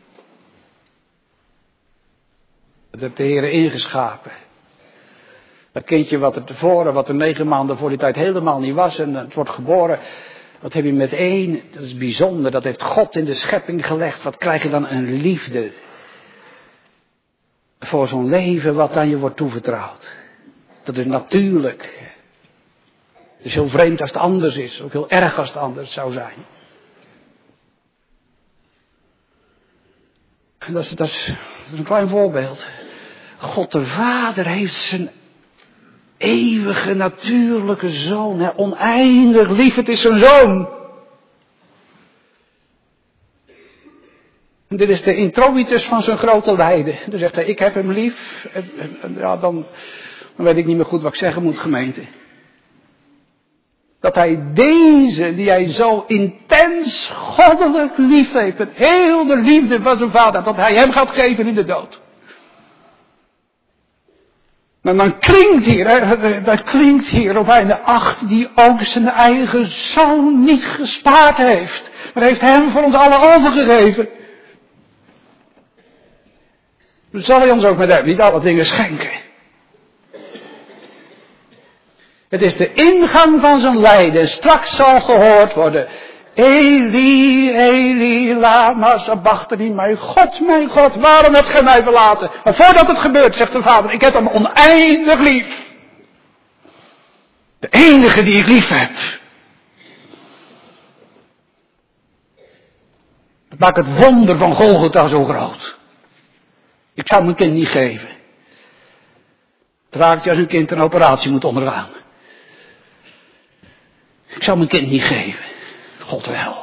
Dat heeft de Heer ingeschapen. Dat kindje wat er tevoren, wat er negen maanden voor die tijd helemaal niet was en het wordt geboren. Wat heb je met één, dat is bijzonder, dat heeft God in de schepping gelegd. Wat krijg je dan een liefde voor zo'n leven wat aan je wordt toevertrouwd. Dat is natuurlijk. Het is heel vreemd als het anders is. Ook heel erg als het anders zou zijn. En dat is, dat is, dat is een klein voorbeeld. God de Vader heeft zijn eeuwige natuurlijke zoon. Hè, oneindig lief, het is zijn zoon. En dit is de introitus van zijn grote lijden. Dan zegt hij, ik heb hem lief. En, en, en ja, dan, dan weet ik niet meer goed wat ik zeggen moet, gemeente. Dat hij deze, die hij zo intens goddelijk lief heeft, met heel de liefde van zijn vader, dat hij hem gaat geven in de dood. Maar dan klinkt hier, hè, dat klinkt hier op einde acht, die ook zijn eigen zoon niet gespaard heeft, maar heeft hem voor ons allen overgegeven. Dus zal hij ons ook met hem niet alle dingen schenken. Het is de ingang van zijn lijden. Straks zal gehoord worden. Eli, Eli, lama sabachthani. Mijn God, mijn God, waarom hebt gij mij verlaten? Maar voordat het gebeurt, zegt de vader, ik heb hem oneindig lief. De enige die ik lief heb. Dat maakt het wonder van Golgotha zo groot. Ik zou mijn kind niet geven. Het raakt je als een kind een operatie moet ondergaan. Ik zou mijn kind niet geven. God wel.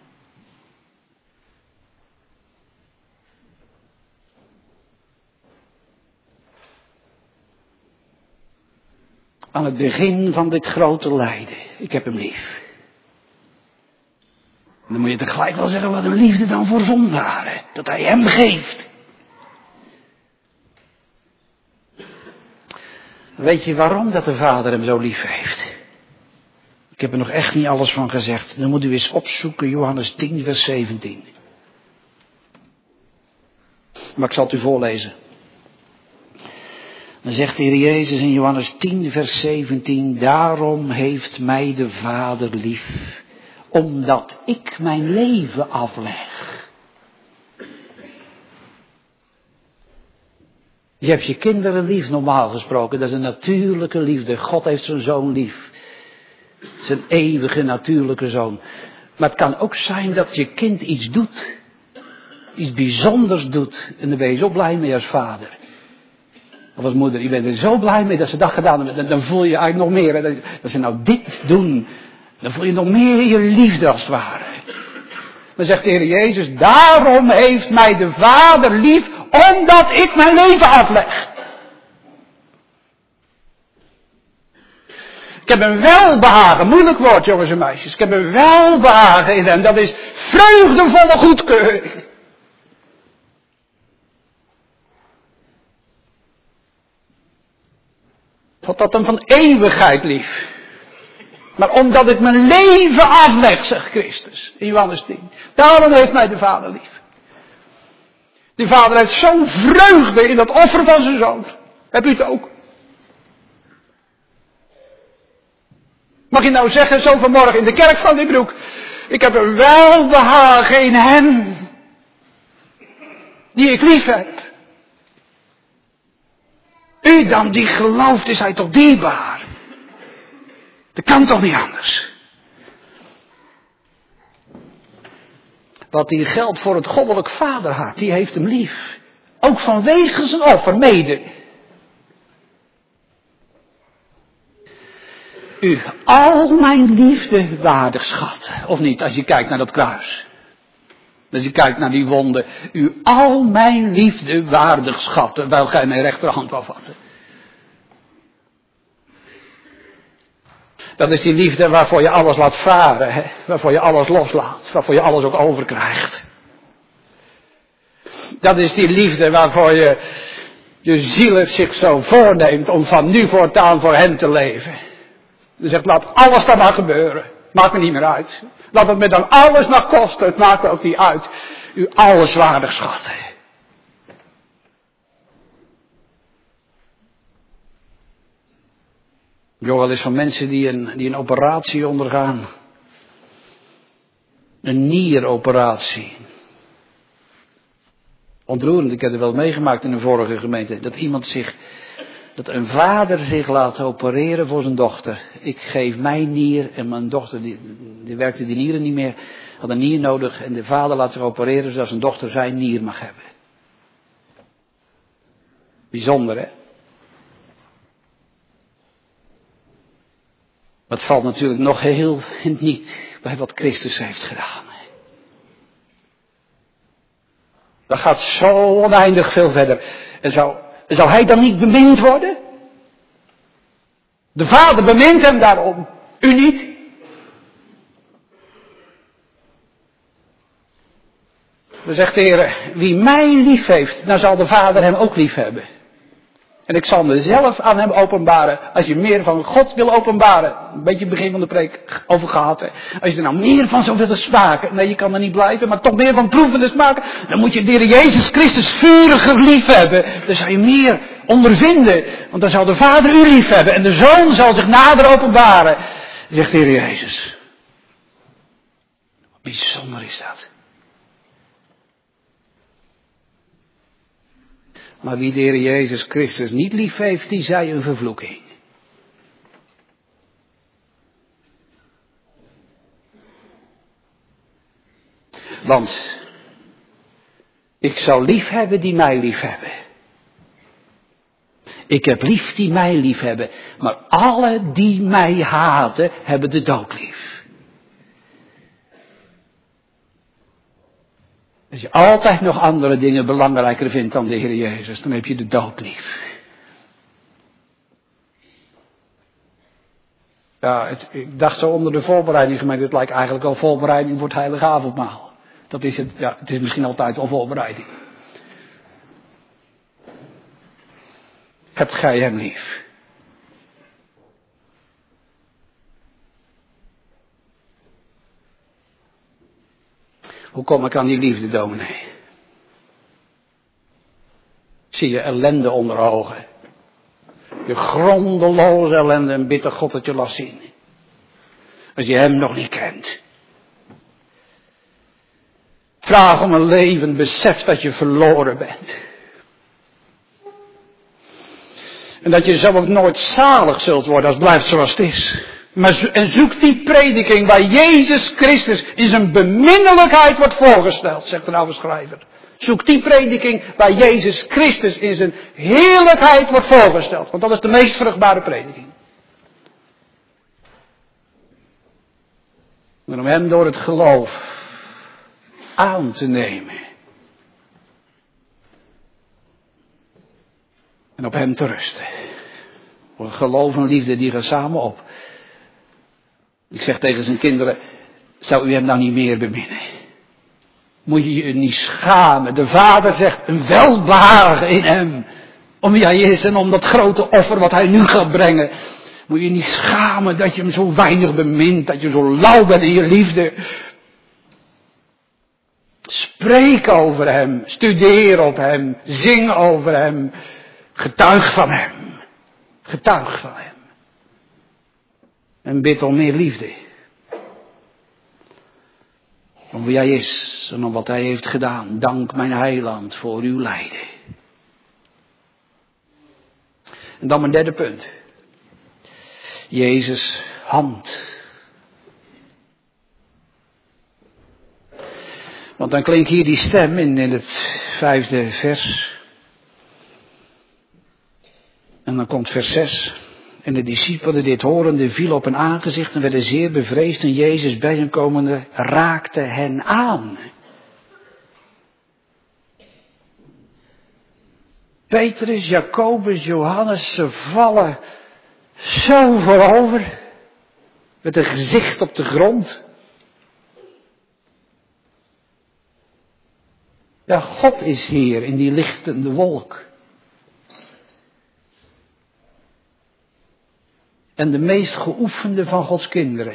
Aan het begin van dit grote lijden. Ik heb hem lief. En dan moet je tegelijk wel zeggen, wat een liefde dan voor zondaren. Dat hij hem geeft. Weet je waarom dat de Vader hem zo lief heeft? Ik heb er nog echt niet alles van gezegd. Dan moet u eens opzoeken, Johannes tien, vers zeventien. Maar ik zal het u voorlezen. Dan zegt de Heer Jezus in Johannes tien, vers zeventien. Daarom heeft mij de Vader lief, omdat ik mijn leven afleg. Je hebt je kinderen lief, normaal gesproken. Dat is een natuurlijke liefde. God heeft zijn zoon lief. Zijn eeuwige natuurlijke zoon. Maar het kan ook zijn dat je kind iets doet. Iets bijzonders doet. En daar ben je zo blij mee als vader. Of als moeder. Je bent er zo blij mee dat ze dat gedaan hebben. Dan voel je eigenlijk nog meer. Dat ze nou dit doen. Dan voel je nog meer je liefde als het ware. Dan zegt de Heer Jezus, daarom heeft mij de Vader lief, omdat ik mijn leven afleg. Ik heb een welbehagen, moeilijk woord jongens en meisjes. Ik heb een welbehagen in hem, dat is vreugdevolle goedkeuring. God had hem van eeuwigheid lief. Maar omdat ik mijn leven afleg, zegt Christus in Johannes tien. Daarom heeft mij de Vader lief. Die Vader heeft zo'n vreugde in dat offer van zijn zoon. Heb u het ook? Mag je nou zeggen, zo vanmorgen in de kerk van die broek. Ik heb een welbehagen in hem. Die ik lief heb. U dan die gelooft, is hij toch dierbaar? Dat kan toch niet anders? Wat hier geldt voor het goddelijk vaderhart, die heeft hem lief. Ook vanwege zijn offer, mede. U, al mijn liefde waardig schat. Of niet, als je kijkt naar dat kruis. Als je kijkt naar die wonden. U, al mijn liefde waardig schat. Terwijl gij mijn rechterhand wou vatten. Dat is die liefde waarvoor je alles laat varen. Hè? Waarvoor je alles loslaat. Waarvoor je alles ook overkrijgt. Dat is die liefde waarvoor je je ziel het zich zo voorneemt om van nu voortaan voor hem te leven. Je zegt, laat alles dan maar gebeuren. Maakt me niet meer uit. Laat het me dan alles maar kosten. Het maakt me ook niet uit. U alles waardig schatten. Ik hoor wel eens van mensen die een, die een operatie ondergaan. Een nieroperatie. Ontroerend, ik heb het wel meegemaakt in een vorige gemeente. Dat iemand zich, dat een vader zich laat opereren voor zijn dochter. Ik geef mijn nier en mijn dochter, die, die werkte die nieren niet meer, had een nier nodig. En de vader laat zich opereren zodat zijn dochter zijn nier mag hebben. Bijzonder, hè? Maar het valt natuurlijk nog heel niet bij wat Christus heeft gedaan. Dat gaat zo oneindig veel verder. En zou, zou hij dan niet bemind worden? De Vader bemint hem daarom. U niet? Dan zegt de Heer, wie mij lief heeft, dan zal de Vader hem ook lief hebben. En ik zal mezelf aan hem openbaren. Als je meer van God wil openbaren. Een beetje het begin van de preek over gehad. Hè. Als je er nou meer van zou willen smaken. Nee, je kan er niet blijven. Maar toch meer van proeven willen smaken. Dan moet je de Heer Jezus Christus vuriger lief hebben. Dan zal je meer ondervinden. Want dan zal de Vader u lief hebben. En de Zoon zal zich nader openbaren. Zegt de Heer Jezus. Wat bijzonder is dat. Maar wie de Heer Jezus Christus niet lief heeft, die zij een vervloeking. Want ik zal lief hebben die mij lief hebben. Ik heb lief die mij lief hebben. Maar alle die mij haten, hebben de dood lief. Als je altijd nog andere dingen belangrijker vindt dan de Heer Jezus, dan heb je de dood lief. Ja, het, ik dacht zo onder de voorbereiding gemeente, het lijkt eigenlijk wel voorbereiding voor het heilige avondmaal. Dat is het, ja, het is misschien altijd wel voorbereiding. Hebt gij hem lief? Hoe kom ik aan die liefde, dominee? Zie je ellende onder ogen. Je grondeloze ellende en bitter God dat je laat zien. Als je hem nog niet kent. Vraag om een leven, besef dat je verloren bent. En dat je zo ook nooit zalig zult worden als het blijft zoals het is. Maar en zoek die prediking waar Jezus Christus in zijn beminnelijkheid wordt voorgesteld, zegt de oude schrijver. Zoek die prediking waar Jezus Christus in zijn heerlijkheid wordt voorgesteld. Want dat is de meest vruchtbare prediking. En om hem door het geloof aan te nemen. En op hem te rusten. Want geloof en liefde die gaan samen op. Ik zeg tegen zijn kinderen, zou u hem nou niet meer beminnen? Moet je je niet schamen. De vader zegt, een welbehagen in hem. Om wie hij is en om dat grote offer wat hij nu gaat brengen. Moet je niet schamen dat je hem zo weinig bemint. Dat je zo lauw bent in je liefde. Spreek over hem. Studeer op hem. Zing over hem. Getuig van hem. Getuig van hem. En bid om meer liefde. Om wie hij is en om wat hij heeft gedaan. Dank mijn heiland voor uw lijden. En dan mijn derde punt. Jezus' hand. Want dan klinkt hier die stem in, in het vijfde vers. En dan komt vers zes. En de discipelen dit horende vielen op hun aangezicht en werden zeer bevreesd. En Jezus bij hen komende raakte hen aan. Petrus, Jacobus, Johannes, ze vallen zo voorover. Met een gezicht op de grond. Ja, God is hier in die lichtende wolk. En de meest geoefende van Gods kinderen.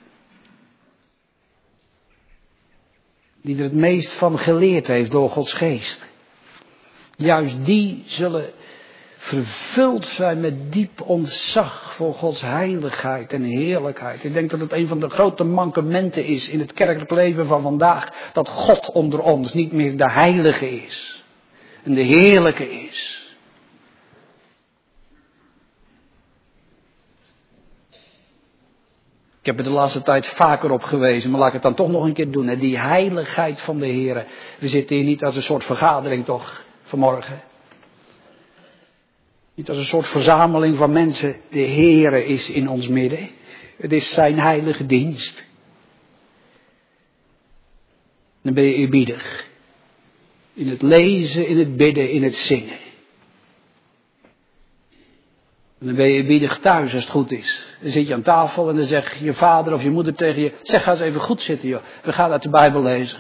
Die er het meest van geleerd heeft door Gods geest. Juist die zullen vervuld zijn met diep ontzag voor Gods heiligheid en heerlijkheid. Ik denk dat het een van de grote mankementen is in het kerkelijk leven van vandaag. Dat God onder ons niet meer de heilige is. En de heerlijke is. Ik heb het de laatste tijd vaker op gewezen, maar laat ik het dan toch nog een keer doen. Hè. Die heiligheid van de Heer. We zitten hier niet als een soort vergadering toch, vanmorgen. Niet als een soort verzameling van mensen. De Heer is in ons midden. Het is zijn heilige dienst. Dan ben je eerbiedig. In het lezen, in het bidden, in het zingen. En dan ben je eerbiedig thuis als het goed is. Dan zit je aan tafel en dan zegt je vader of je moeder tegen je. Zeg, ga eens even goed zitten joh. We gaan uit de Bijbel lezen.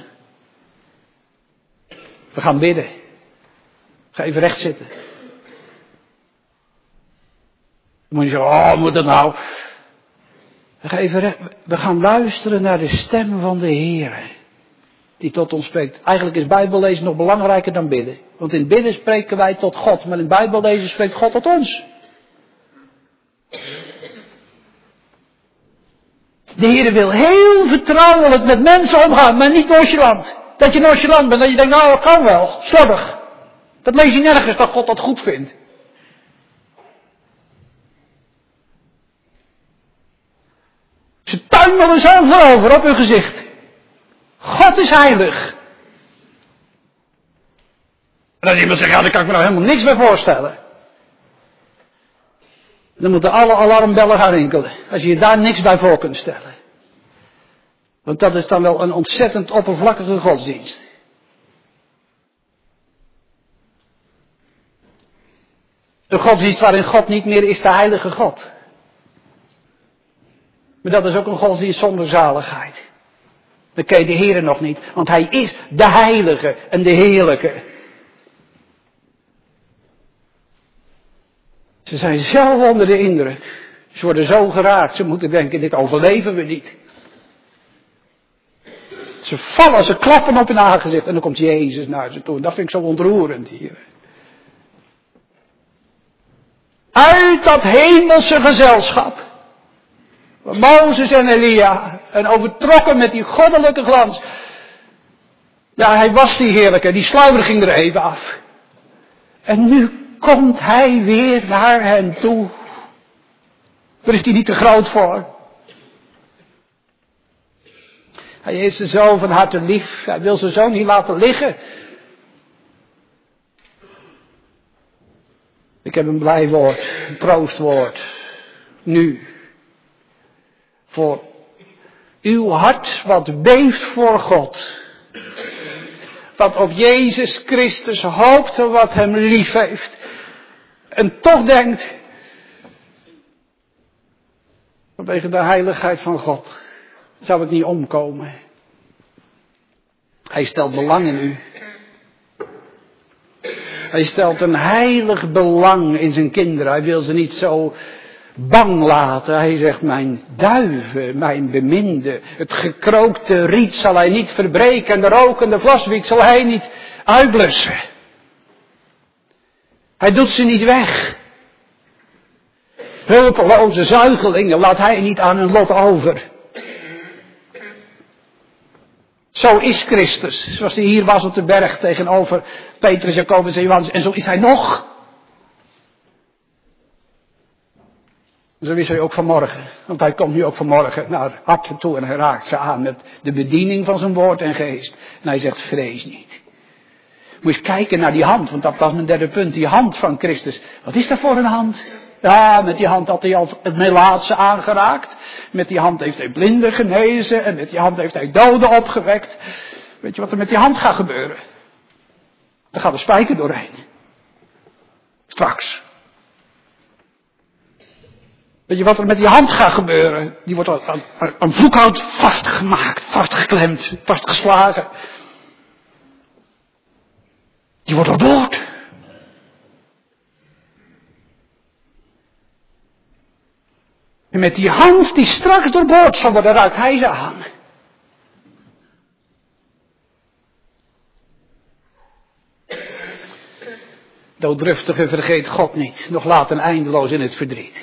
We gaan bidden. Ga even recht zitten. Dan moet je zeggen, oh moet dat nou. Ga even recht. We gaan luisteren naar de stem van de Heer. Die tot ons spreekt. Eigenlijk is Bijbellezen nog belangrijker dan bidden. Want in bidden spreken wij tot God. Maar in Bijbellezen spreekt God tot ons. De Heer wil heel vertrouwelijk met mensen omgaan, maar niet nonchalant. Dat je nonchalant bent, dat je denkt, nou dat kan wel, slordig. Dat lees je nergens dat God dat goed vindt. Ze tuimelen zo voorover op hun gezicht. God is heilig. En als iemand zegt, ja daar kan ik me nou helemaal niks bij voorstellen. Dan moeten alle alarmbellen gaan rinkelen. Als je je daar niks bij voor kunt stellen. Want dat is dan wel een ontzettend oppervlakkige godsdienst. Een godsdienst waarin God niet meer is de heilige God. Maar dat is ook een godsdienst zonder zaligheid. Dan ken je de Heer nog niet. Want hij is de heilige en de heerlijke. Ze zijn zelf onder de indruk. Ze worden zo geraakt. Ze moeten denken, dit overleven we niet. Ze vallen, ze klappen op hun aangezicht. En dan komt Jezus naar ze toe. En dat vind ik zo ontroerend hier. Uit dat hemelse gezelschap. Van Mozes en Elia. En overtrokken met die goddelijke glans. Ja, hij was die heerlijke. Die sluier ging er even af. En nu komt hij weer naar hen toe. Daar is hij niet te groot voor. Hij heeft ze zo van harte lief. Hij wil ze zo niet laten liggen. Ik heb een blij woord. Een troostwoord. Nu. Voor uw hart wat beeft voor God. wat op Jezus Christus hoopt en wat hem lief heeft. En toch denkt, vanwege de heiligheid van God, zou ik niet omkomen. Hij stelt belang in u. Hij stelt een heilig belang in zijn kinderen. Hij wil ze niet zo bang laten. Hij zegt, mijn duiven, mijn beminde, het gekrookte riet zal hij niet verbreken en de rokende vlaswiek zal hij niet uitblussen. Hij doet ze niet weg. Hulpeloze zuigelingen laat hij niet aan hun lot over. Zo is Christus, zoals hij hier was op de berg tegenover Petrus, Jacobus en Johannes. En zo is hij nog. Zo is hij ook vanmorgen. Want hij komt nu ook vanmorgen naar harten toe en hij raakt ze aan met de bediening van zijn woord en geest. En hij zegt, vrees niet. Moet je kijken naar die hand, want dat was mijn derde punt. Die hand van Christus. Wat is dat voor een hand? Ja, met die hand had hij al het melaatse aangeraakt. Met die hand heeft hij blinden genezen. En met die hand heeft hij doden opgewekt. Weet je wat er met die hand gaat gebeuren? Er gaat een spijker doorheen. Straks. Weet je wat er met die hand gaat gebeuren? Die wordt aan, aan, aan vloekhout vastgemaakt, vastgeklemd, vastgeslagen. Die wordt doorboord. En met die hand die straks doorboord zal worden, raakt hij ze aan. Dooddruftige vergeet God niet, nog laten eindeloos in het verdriet.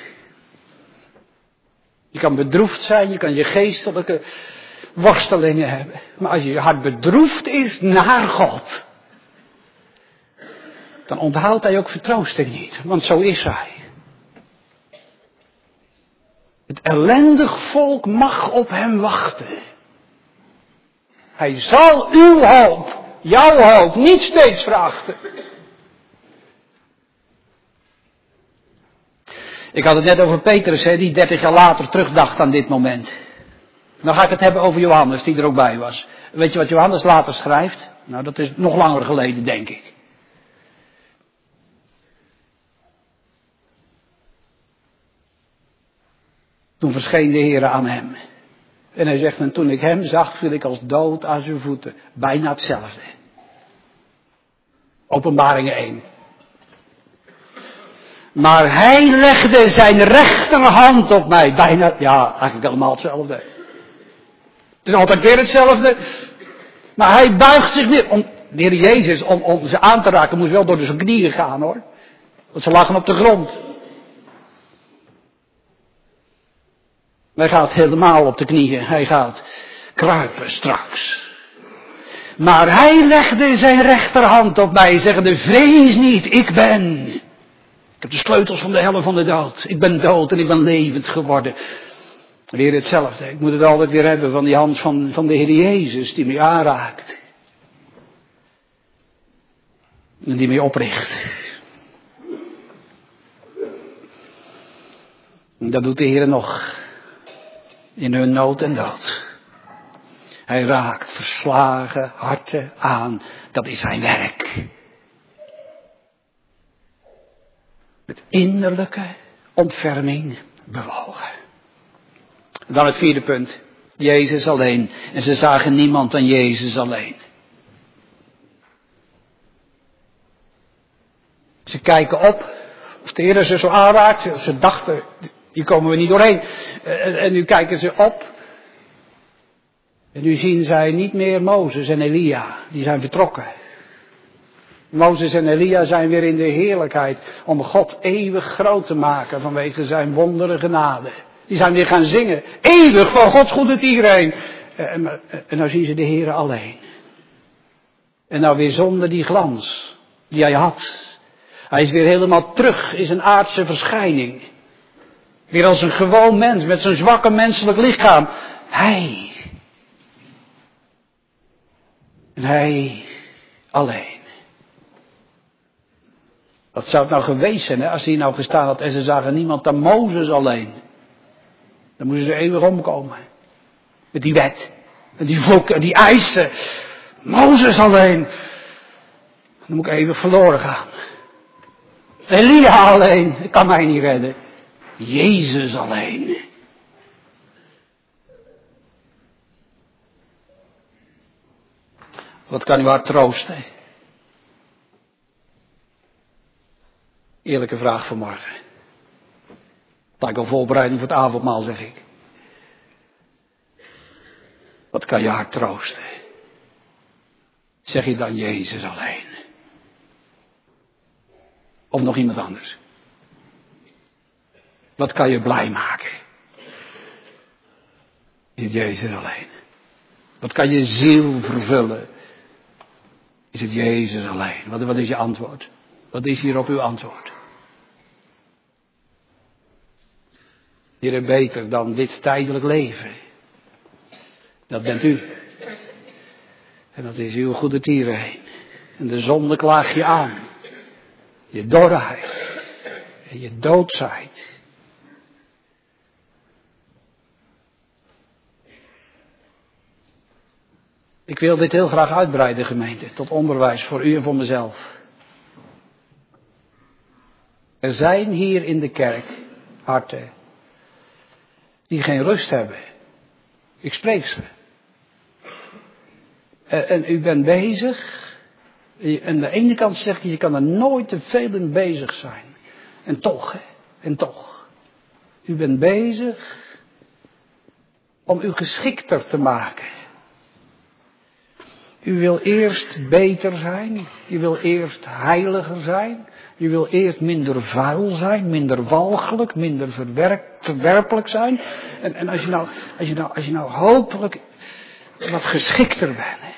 Je kan bedroefd zijn, je kan je geestelijke worstelingen hebben. Maar als je je hart bedroefd is naar God, dan onthoudt hij ook vertroosting niet, want zo is hij. Het ellendig volk mag op hem wachten. Hij zal uw hoop, jouw hoop, niet steeds verachten. Ik had het net over Petrus, hè, die dertig jaar later terugdacht aan dit moment. Dan ga ik het hebben over Johannes, die er ook bij was. Weet je wat Johannes later schrijft? Nou, dat is nog langer geleden, denk ik. Toen verscheen de Heer aan hem. En hij zegt, en toen ik hem zag, viel ik als dood aan zijn voeten. Bijna hetzelfde. Openbaringen één. Maar hij legde zijn rechterhand op mij. Bijna, ja, eigenlijk allemaal hetzelfde. Het is altijd weer hetzelfde. Maar hij buigt zich weer. Om, de Heer Jezus, om, om ze aan te raken, moest wel door zijn knieën gaan, hoor. Want ze lagen op de grond. Hij gaat helemaal op de knieën. Hij gaat kruipen straks. Maar hij legde zijn rechterhand op mij, zeggende, vrees niet, ik ben. Ik heb de sleutels van de hel van de dood. Ik ben dood en ik ben levend geworden. Weer hetzelfde. Ik moet het altijd weer hebben van die hand van, van de Heer Jezus die mij aanraakt. En die mij opricht. En dat doet de Heer nog. In hun nood en dood. Hij raakt verslagen harten aan. Dat is zijn werk. Met innerlijke ontferming bewogen. Dan het vierde punt. Jezus alleen. En ze zagen niemand dan Jezus alleen. Ze kijken op. Of de Heer ze zo aanraakt. Ze dachten, hier komen we niet doorheen. En nu kijken ze op. En nu zien zij niet meer Mozes en Elia. Die zijn vertrokken. Mozes en Elia zijn weer in de heerlijkheid om God eeuwig groot te maken vanwege zijn wondere genade. Die zijn weer gaan zingen. Eeuwig van Gods goede iedereen. En, en nou zien ze de Heer alleen. En nou weer zonder die glans die hij had. Hij is weer helemaal terug in zijn aardse verschijning. Weer als een gewoon mens met zijn zwakke menselijk lichaam. Hij. En hij alleen. Wat zou het nou geweest zijn, hè, als hij nou gestaan had en ze zagen niemand dan Mozes alleen. Dan moesten ze eeuwig omkomen. Met die wet. En die vloeken, die eisen. Mozes alleen. Dan moet ik even verloren gaan. Elia alleen. Kan mij niet redden. Jezus alleen. Wat kan u haar troosten? Eerlijke vraag vanmorgen. Dat ik al voorbereiding voor het avondmaal, zeg ik. Wat kan je hart troosten? Zeg je dan Jezus alleen? Of nog iemand anders? Wat kan je blij maken? Is het Jezus alleen? Wat kan je ziel vervullen? Is het Jezus alleen? Wat, wat is je antwoord? Wat is hierop uw antwoord? Heere, beter dan dit tijdelijk leven. Dat bent u. En dat is uw goede tieren heen. En de zonde klaag je aan. Je dorheid. En je doodsheid. Ik wil dit heel graag uitbreiden, gemeente. Tot onderwijs voor u en voor mezelf. Er zijn hier in de kerk harten die geen rust hebben. Ik spreek ze. En, en u bent bezig. En aan de ene kant zeg je, je kan er nooit te veel in bezig zijn. En toch, hè, en toch. U bent bezig om u geschikter te maken. U wil eerst beter zijn. U wil eerst heiliger zijn. U wil eerst minder vuil zijn, minder walgelijk, minder verwerp, verwerpelijk zijn. En, en als, je nou, als, je nou, als je nou hopelijk wat geschikter bent. Hè.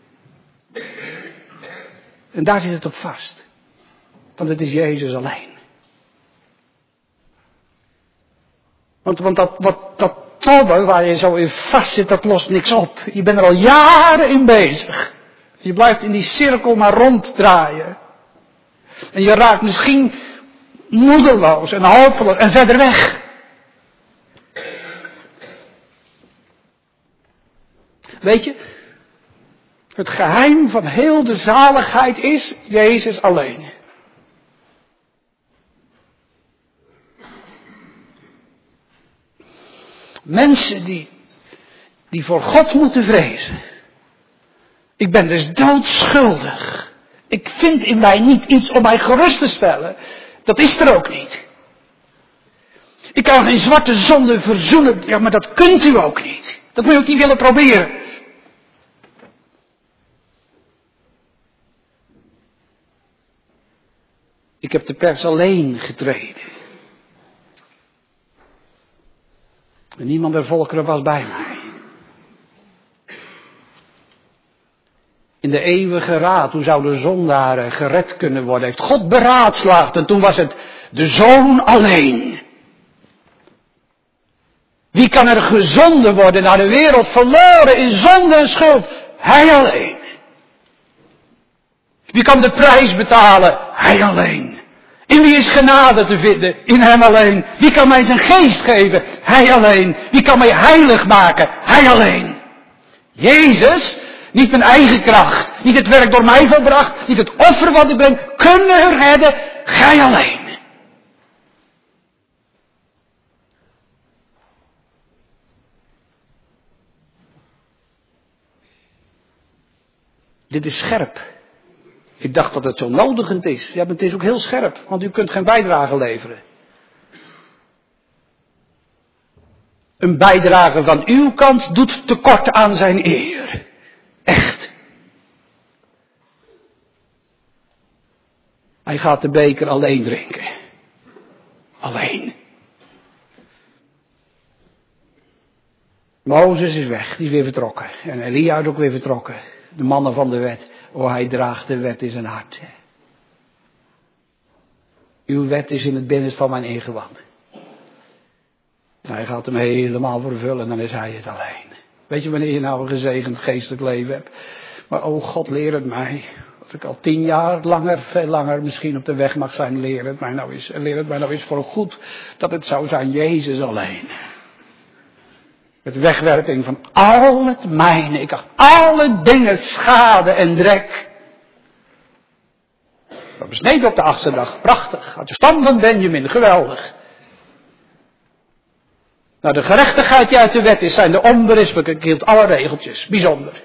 En daar zit het op vast. Want het is Jezus alleen. Want, want dat, wat, dat tobben waar je zo in vast zit, dat lost niks op. Je bent er al jaren in bezig. Je blijft in die cirkel maar ronddraaien. En je raakt misschien moedeloos en hopeloos en verder weg. Weet je, het geheim van heel de zaligheid is Jezus alleen. Mensen die, die voor God moeten vrezen. Ik ben dus doodschuldig. Ik vind in mij niet iets om mij gerust te stellen. Dat is er ook niet. Ik kan geen zwarte zonde verzoenen. Ja, maar dat kunt u ook niet. Dat moet je ook niet willen proberen. Ik heb de pers alleen getreden. En niemand der volkeren was bij mij. In de eeuwige raad, hoe zouden zondaren gered kunnen worden? Heeft God beraadslaagd en toen was het de Zoon alleen. Wie kan er gezonden worden naar de wereld verloren in zonde en schuld? Hij alleen. Wie kan de prijs betalen? Hij alleen. In wie is genade te vinden? In hem alleen. Wie kan mij zijn geest geven? Hij alleen. Wie kan mij heilig maken? Hij alleen. Jezus, niet mijn eigen kracht, niet het werk door mij volbracht, niet het offer wat ik ben, kunnen redden, gij alleen. Dit is scherp. Ik dacht dat het zo nodigend is. Ja, maar het is ook heel scherp, want u kunt geen bijdrage leveren. Een bijdrage van uw kant doet tekort aan zijn eer. Echt. Hij gaat de beker alleen drinken. Alleen. Mozes is weg, die is weer vertrokken. En Elia is ook weer vertrokken. De mannen van de wet. Oh, hij draagt de wet in zijn hart. Uw wet is in het binnenste van mijn ingewand. En hij gaat hem helemaal vervullen en dan is hij het alleen. Weet je wanneer je nou een gezegend geestelijk leven hebt? Maar oh God, leer het mij. Dat ik al tien jaar langer, veel langer misschien op de weg mag zijn. Leer het mij nou eens. Leer het mij nou eens voor goed dat het zou zijn Jezus alleen. Met wegwerping van al het mijne. Ik acht alle dingen schade en drek. Dat besneden op de achtste dag. Prachtig. Uit de stam van Benjamin. Geweldig. Nou, de gerechtigheid die uit de wet is, zijn de onberispelijke. Ik hield alle regeltjes. Bijzonder.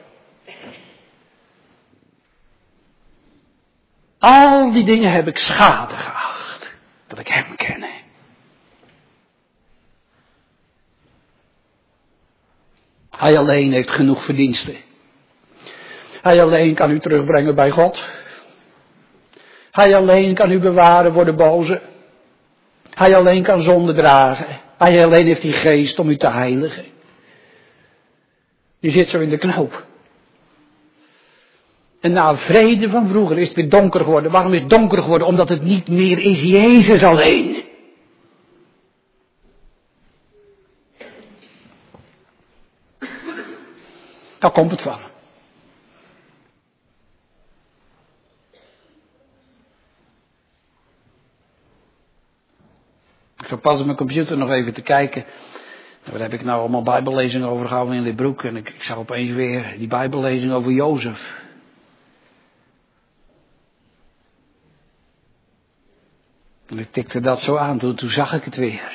Al die dingen heb ik schade geacht. Dat ik hem ken. Hij alleen heeft genoeg verdiensten. Hij alleen kan u terugbrengen bij God. Hij alleen kan u bewaren voor de boze. Hij alleen kan zonde dragen. Hij alleen heeft die geest om u te heiligen. Je zit zo in de knoop. En na vrede van vroeger is het weer donker geworden. Waarom is het donker geworden? Omdat het niet meer is Jezus alleen. Daar komt het van. Ik zat pas op mijn computer nog even te kijken. Daar heb ik nou allemaal bijbellezingen over gehouden in Libroek. En ik, ik zag opeens weer die bijbellezing over Jozef. En ik tikte dat zo aan, toen, toen zag ik het weer.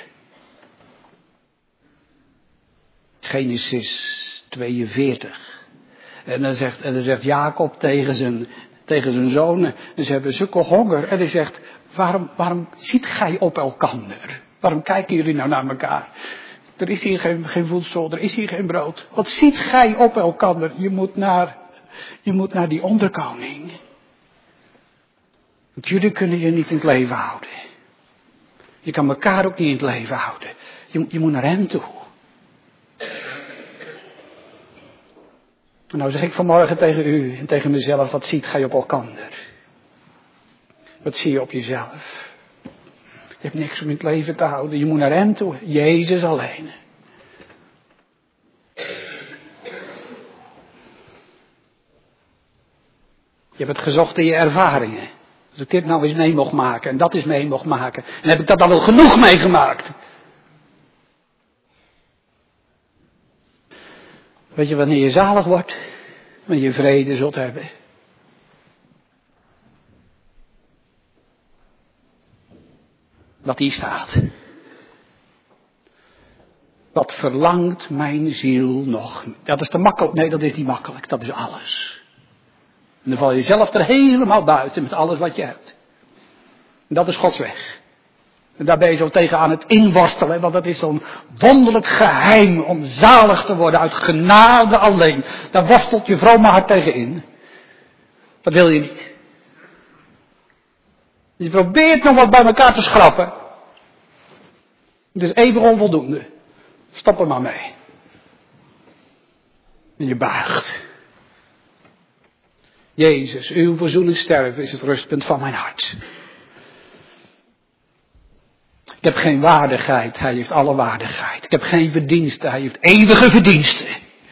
Genesis tweeënveertig. En dan zegt, en dan zegt Jacob tegen zijn, tegen zijn zonen. En ze hebben zulke honger. En hij zegt, waarom, waarom ziet gij op elkander? Waarom kijken jullie nou naar elkaar? Er is hier geen, geen voedsel, er is hier geen brood. Wat ziet gij op elkander? Je moet naar, je moet naar die onderkoning. Want jullie kunnen je niet in het leven houden. Je kan elkaar ook niet in het leven houden. Je, je moet naar hem toe. En nou zeg ik vanmorgen tegen u en tegen mezelf, wat ziet gij op elkander? Wat zie je op jezelf? Je hebt niks om in het leven te houden. Je moet naar hem toe. Jezus alleen. Je hebt het gezocht in je ervaringen. Als ik dit nou eens mee mocht maken en dat eens mee mocht maken. En heb ik dat dan wel genoeg meegemaakt? Weet je wanneer je zalig wordt? Wanneer je vrede zult hebben. Wat hier staat. Wat verlangt mijn ziel nog? Dat is te makkelijk. Nee, dat is niet makkelijk. Dat is alles. En dan val je zelf er helemaal buiten met alles wat je hebt. En dat is Gods weg. En daar ben je zo tegen aan het inworstelen. Want dat is zo'n wonderlijk geheim om zalig te worden uit genade alleen. Daar worstelt je vrome hart tegen in. Dat wil je niet. Je probeert nog wat bij elkaar te schrappen. Het is even onvoldoende. Stop er maar mee. En je buigt. Jezus, uw verzoenend sterven is het rustpunt van mijn hart. Ik heb geen waardigheid, hij heeft alle waardigheid. Ik heb geen verdiensten, hij heeft eeuwige verdiensten.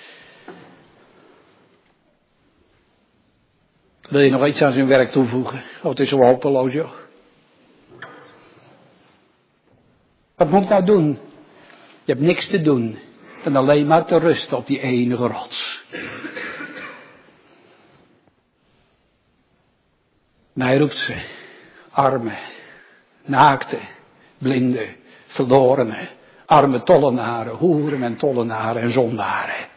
Wil je nog iets aan zijn werk toevoegen? Oh, het is zo hopeloos, joh. Wat moet ik nou doen? Je hebt niks te doen dan alleen maar te rusten op die enige rots. En hij roept ze, armen, naakte, blinden, verlorenen, arme tollenaren, hoeren en tollenaren en zondaren.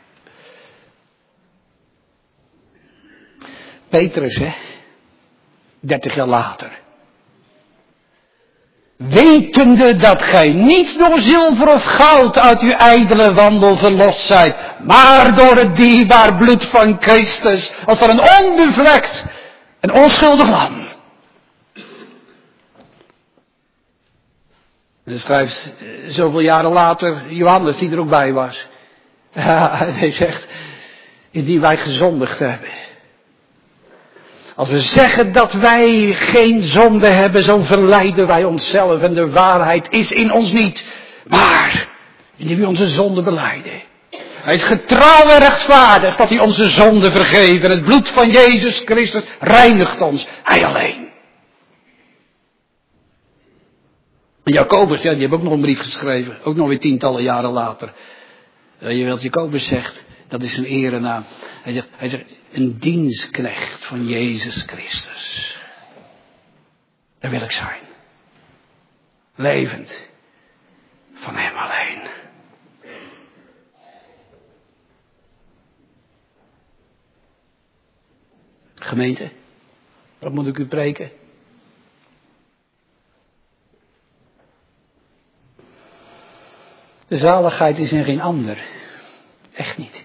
Petrus, hè, dertig jaar later. Wetende dat gij niet door zilver of goud uit uw ijdele wandel verlost zijt, maar door het dierbaar bloed van Christus, als van een onbevlekt en onschuldig lam. En dan schrijft zoveel jaren later Johannes, die er ook bij was. Ja, hij zegt, indien wij gezondigd hebben. Als we zeggen dat wij geen zonde hebben, zo verleiden wij onszelf en de waarheid is in ons niet. Maar, indien we onze zonde belijden. Hij is getrouw en rechtvaardig dat hij onze zonde vergeeft. En het bloed van Jezus Christus reinigt ons. Hij alleen. En Jacobus, ja, die heeft ook nog een brief geschreven. Ook nog weer tientallen jaren later. Je wilt Jacobus zegt, dat is een erenaam. Hij zegt, hij zegt, een dienstknecht van Jezus Christus. Daar wil ik zijn. Levend. Van hem alleen. Gemeente, wat moet ik u preken? De zaligheid is in geen ander. Echt niet.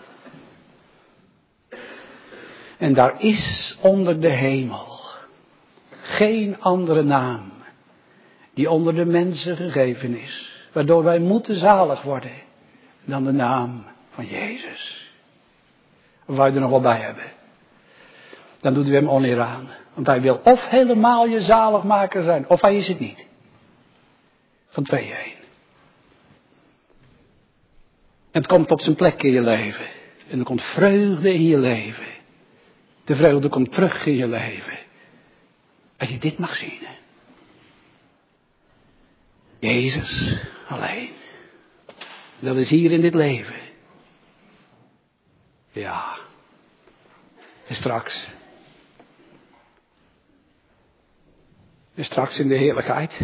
En daar is onder de hemel geen andere naam die onder de mensen gegeven is, waardoor wij moeten zalig worden, dan de naam van Jezus. Of wij er nog wel bij hebben. Dan doet u hem oneer aan. Want hij wil of helemaal je zaligmaker zijn, of hij is het niet. Van twee één. En het komt op zijn plek in je leven. En er komt vreugde in je leven. De vreugde komt terug in je leven. Als je dit mag zien. Hè? Jezus alleen. Dat is hier in dit leven. Ja. En straks. En straks in de heerlijkheid.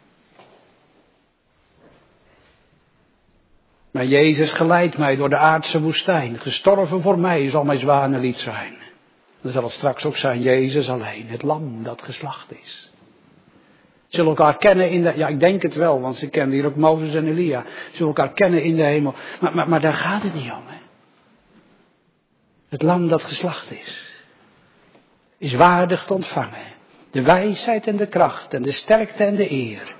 Maar Jezus geleidt mij door de aardse woestijn. Gestorven voor mij zal mijn zwanenlied zijn. Dan zal het straks ook zijn Jezus alleen. Het lam dat geslacht is. Zullen elkaar kennen in de... Ja, ik denk het wel, want ze kenden hier ook Mozes en Elia. Zullen elkaar kennen in de hemel. Maar, maar, maar daar gaat het niet om. Hè. Het lam dat geslacht is. Is waardig te ontvangen. De wijsheid en de kracht en de sterkte en de eer.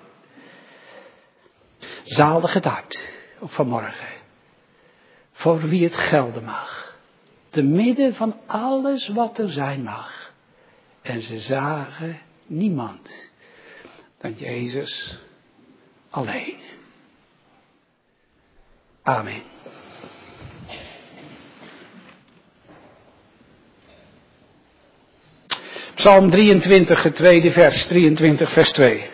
Zalig het hart. Ook vanmorgen. Voor wie het gelden mag. Te midden van alles wat er zijn mag. En ze zagen niemand dan Jezus alleen. Amen. Psalm drieëntwintig, het tweede vers, drieëntwintig vers twee.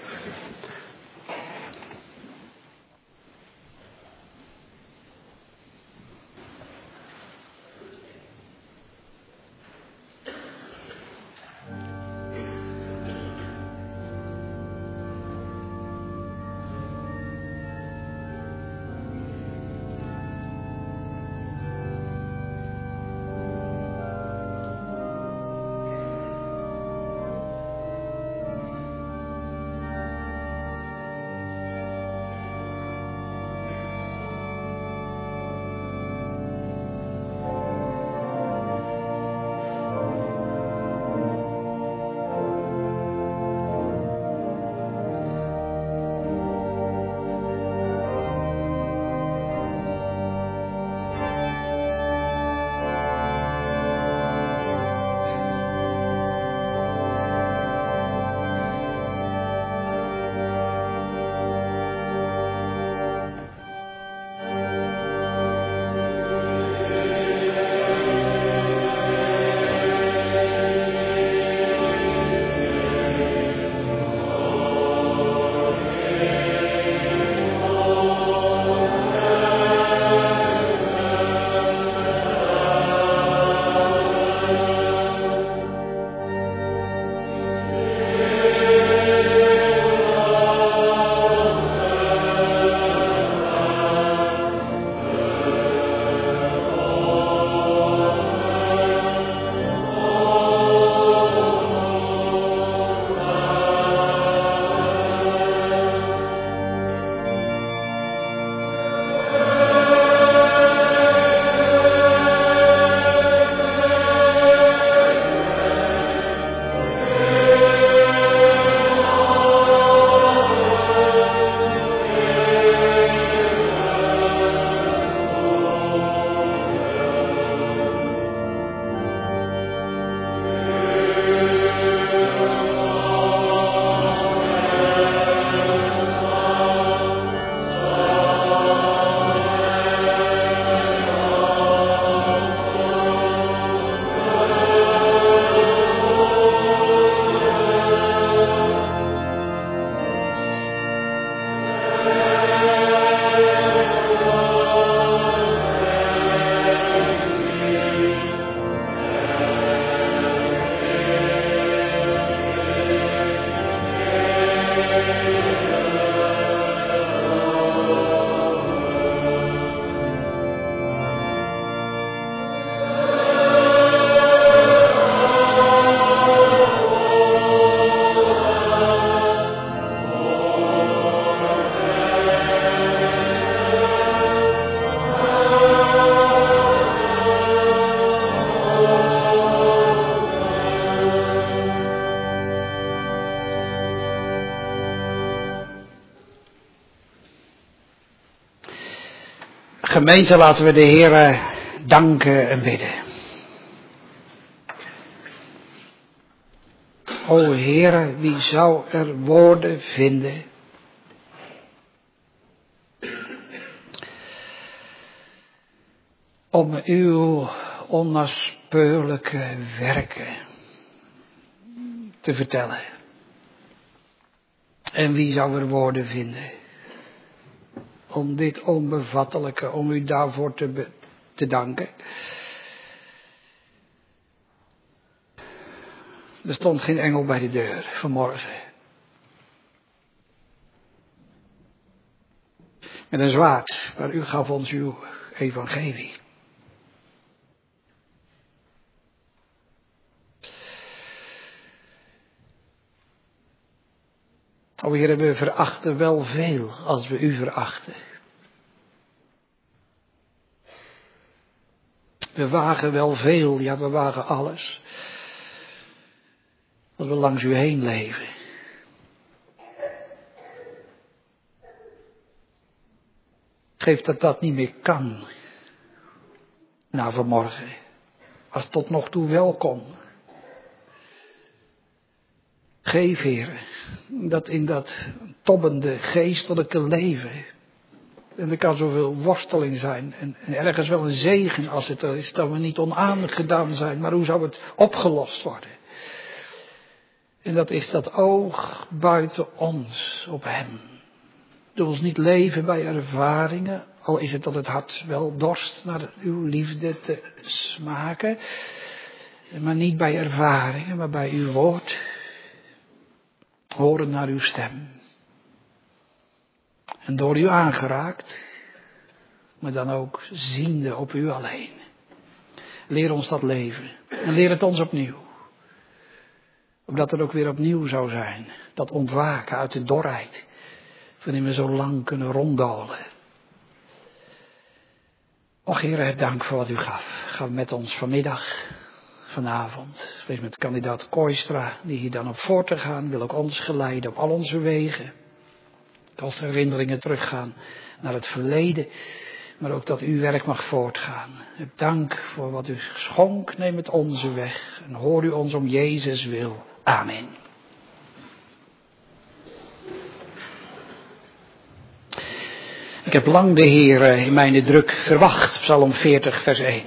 Gemeente, laten we de Heer danken en bidden. O Heere, wie zou er woorden vinden om uw onnaspeurlijke werken te vertellen? En wie zou er woorden vinden om dit onbevattelijke, om u daarvoor te, be, te danken? Er stond geen engel bij de deur vanmorgen. Met een zwaard, maar u gaf ons uw evangelie. O Heer, we verachten wel veel als we u verachten. We wagen wel veel, ja we wagen alles. Als we langs u heen leven. Geef dat dat niet meer kan. Na vanmorgen. Als tot nog toe wel kon. Geef, Heer, dat in dat tobbende geestelijke leven. En er kan zoveel worsteling zijn. En, en ergens wel een zegen als het er is dat we niet onaangedaan zijn. Maar hoe zou het opgelost worden? En dat is dat oog buiten ons op hem. Doe ons niet leven bij ervaringen. Al is het dat het hart wel dorst naar uw liefde te smaken. Maar niet bij ervaringen, maar bij uw woord. Horen naar uw stem. En door u aangeraakt. Maar dan ook ziende op u alleen. Leer ons dat leven. En leer het ons opnieuw. Opdat er ook weer opnieuw zou zijn. Dat ontwaken uit de dorheid. Waarin we zo lang kunnen ronddolen. Och Heere, dank voor wat u gaf. Ga met ons vanmiddag, vanavond. Wees met kandidaat Kooistra, die hier dan op voort te gaan. Wil ook ons geleiden op al onze wegen. Als de herinneringen teruggaan naar het verleden. Maar ook dat uw werk mag voortgaan. Heb dank voor wat u schonk. Neem het onze weg. En hoor u ons om Jezus wil. Amen. Ik heb lang de Heer in mijn druk verwacht. Psalm veertig vers één.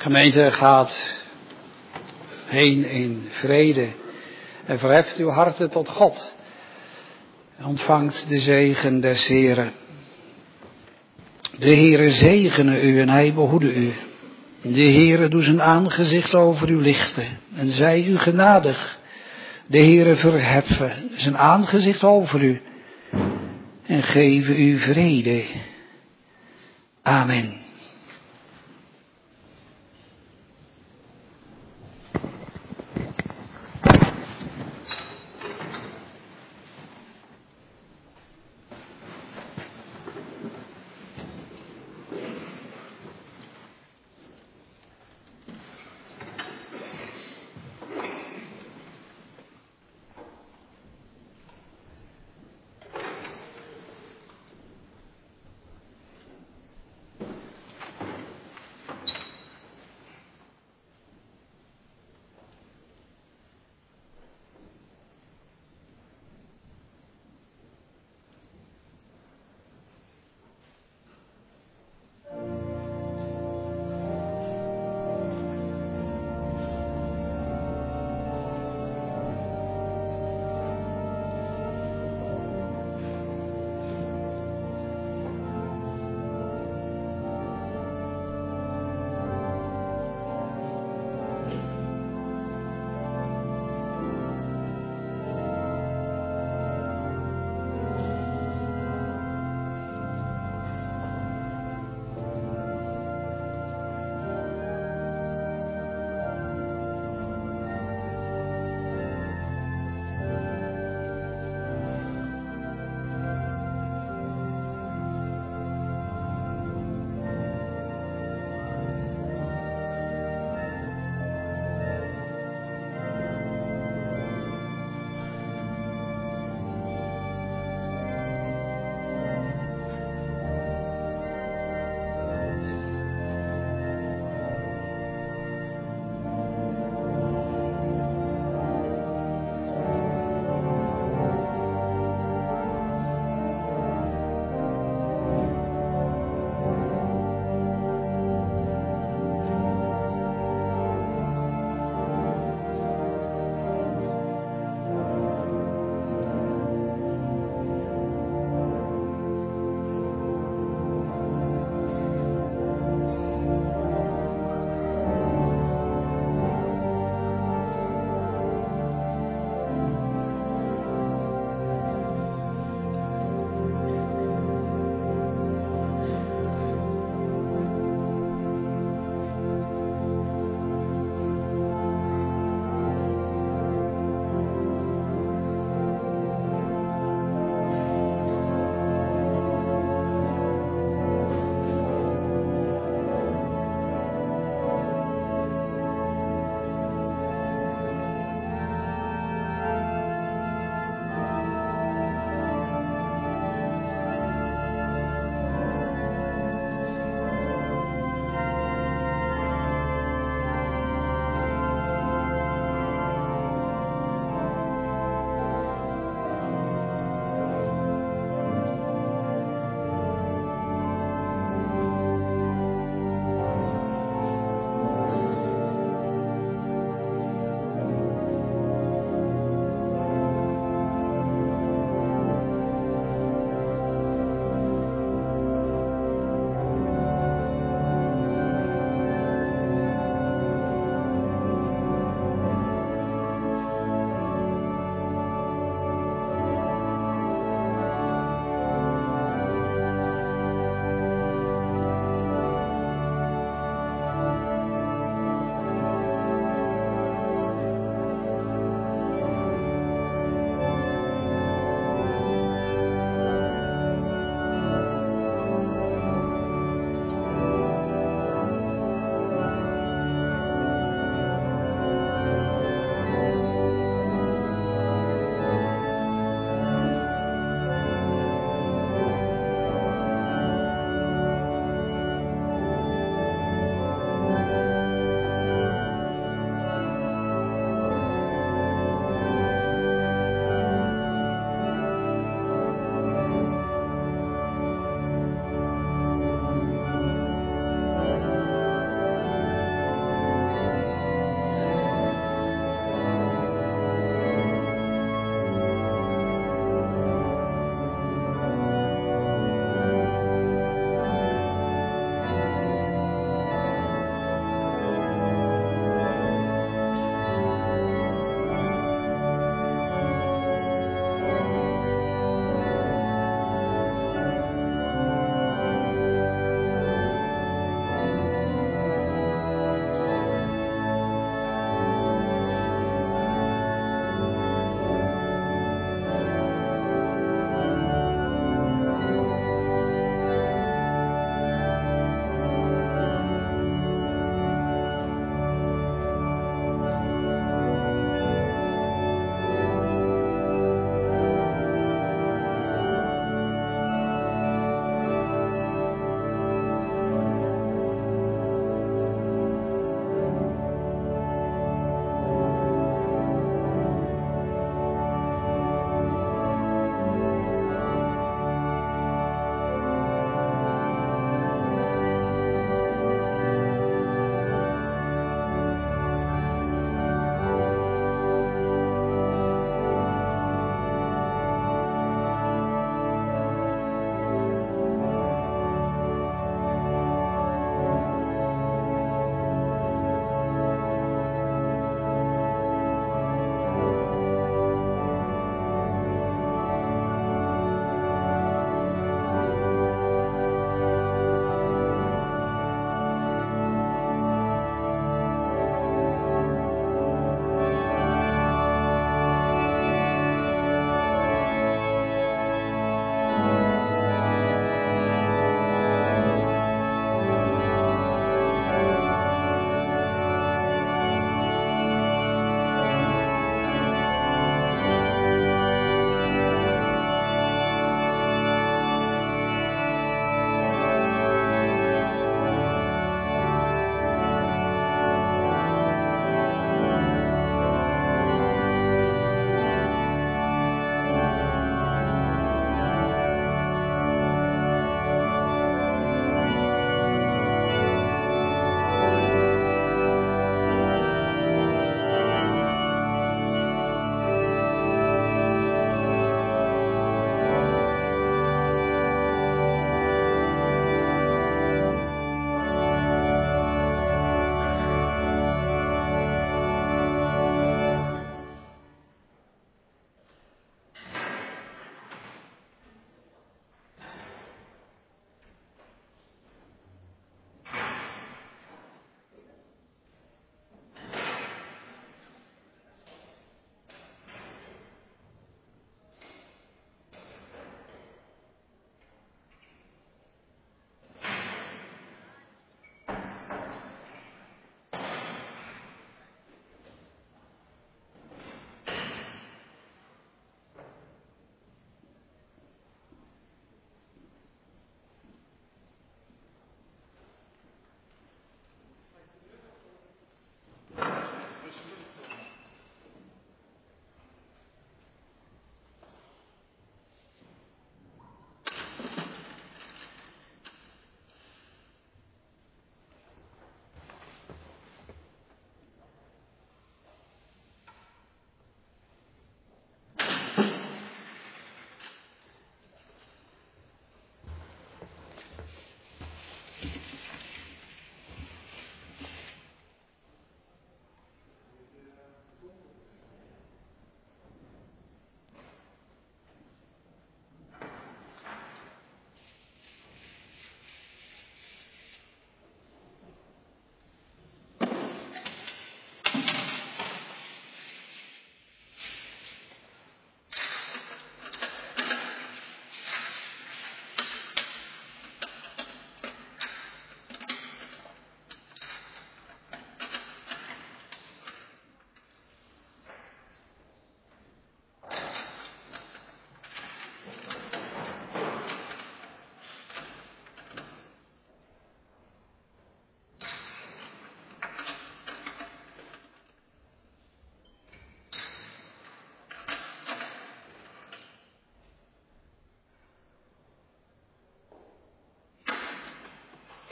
Gemeente, gaat heen in vrede en verheft uw harten tot God. En ontvangt de zegen des Heren. De Heere zegene u en hij behoede u. De Heere doe zijn aangezicht over u lichten en zij u genadig. De Heere verheffen zijn aangezicht over u en geven u vrede. Amen.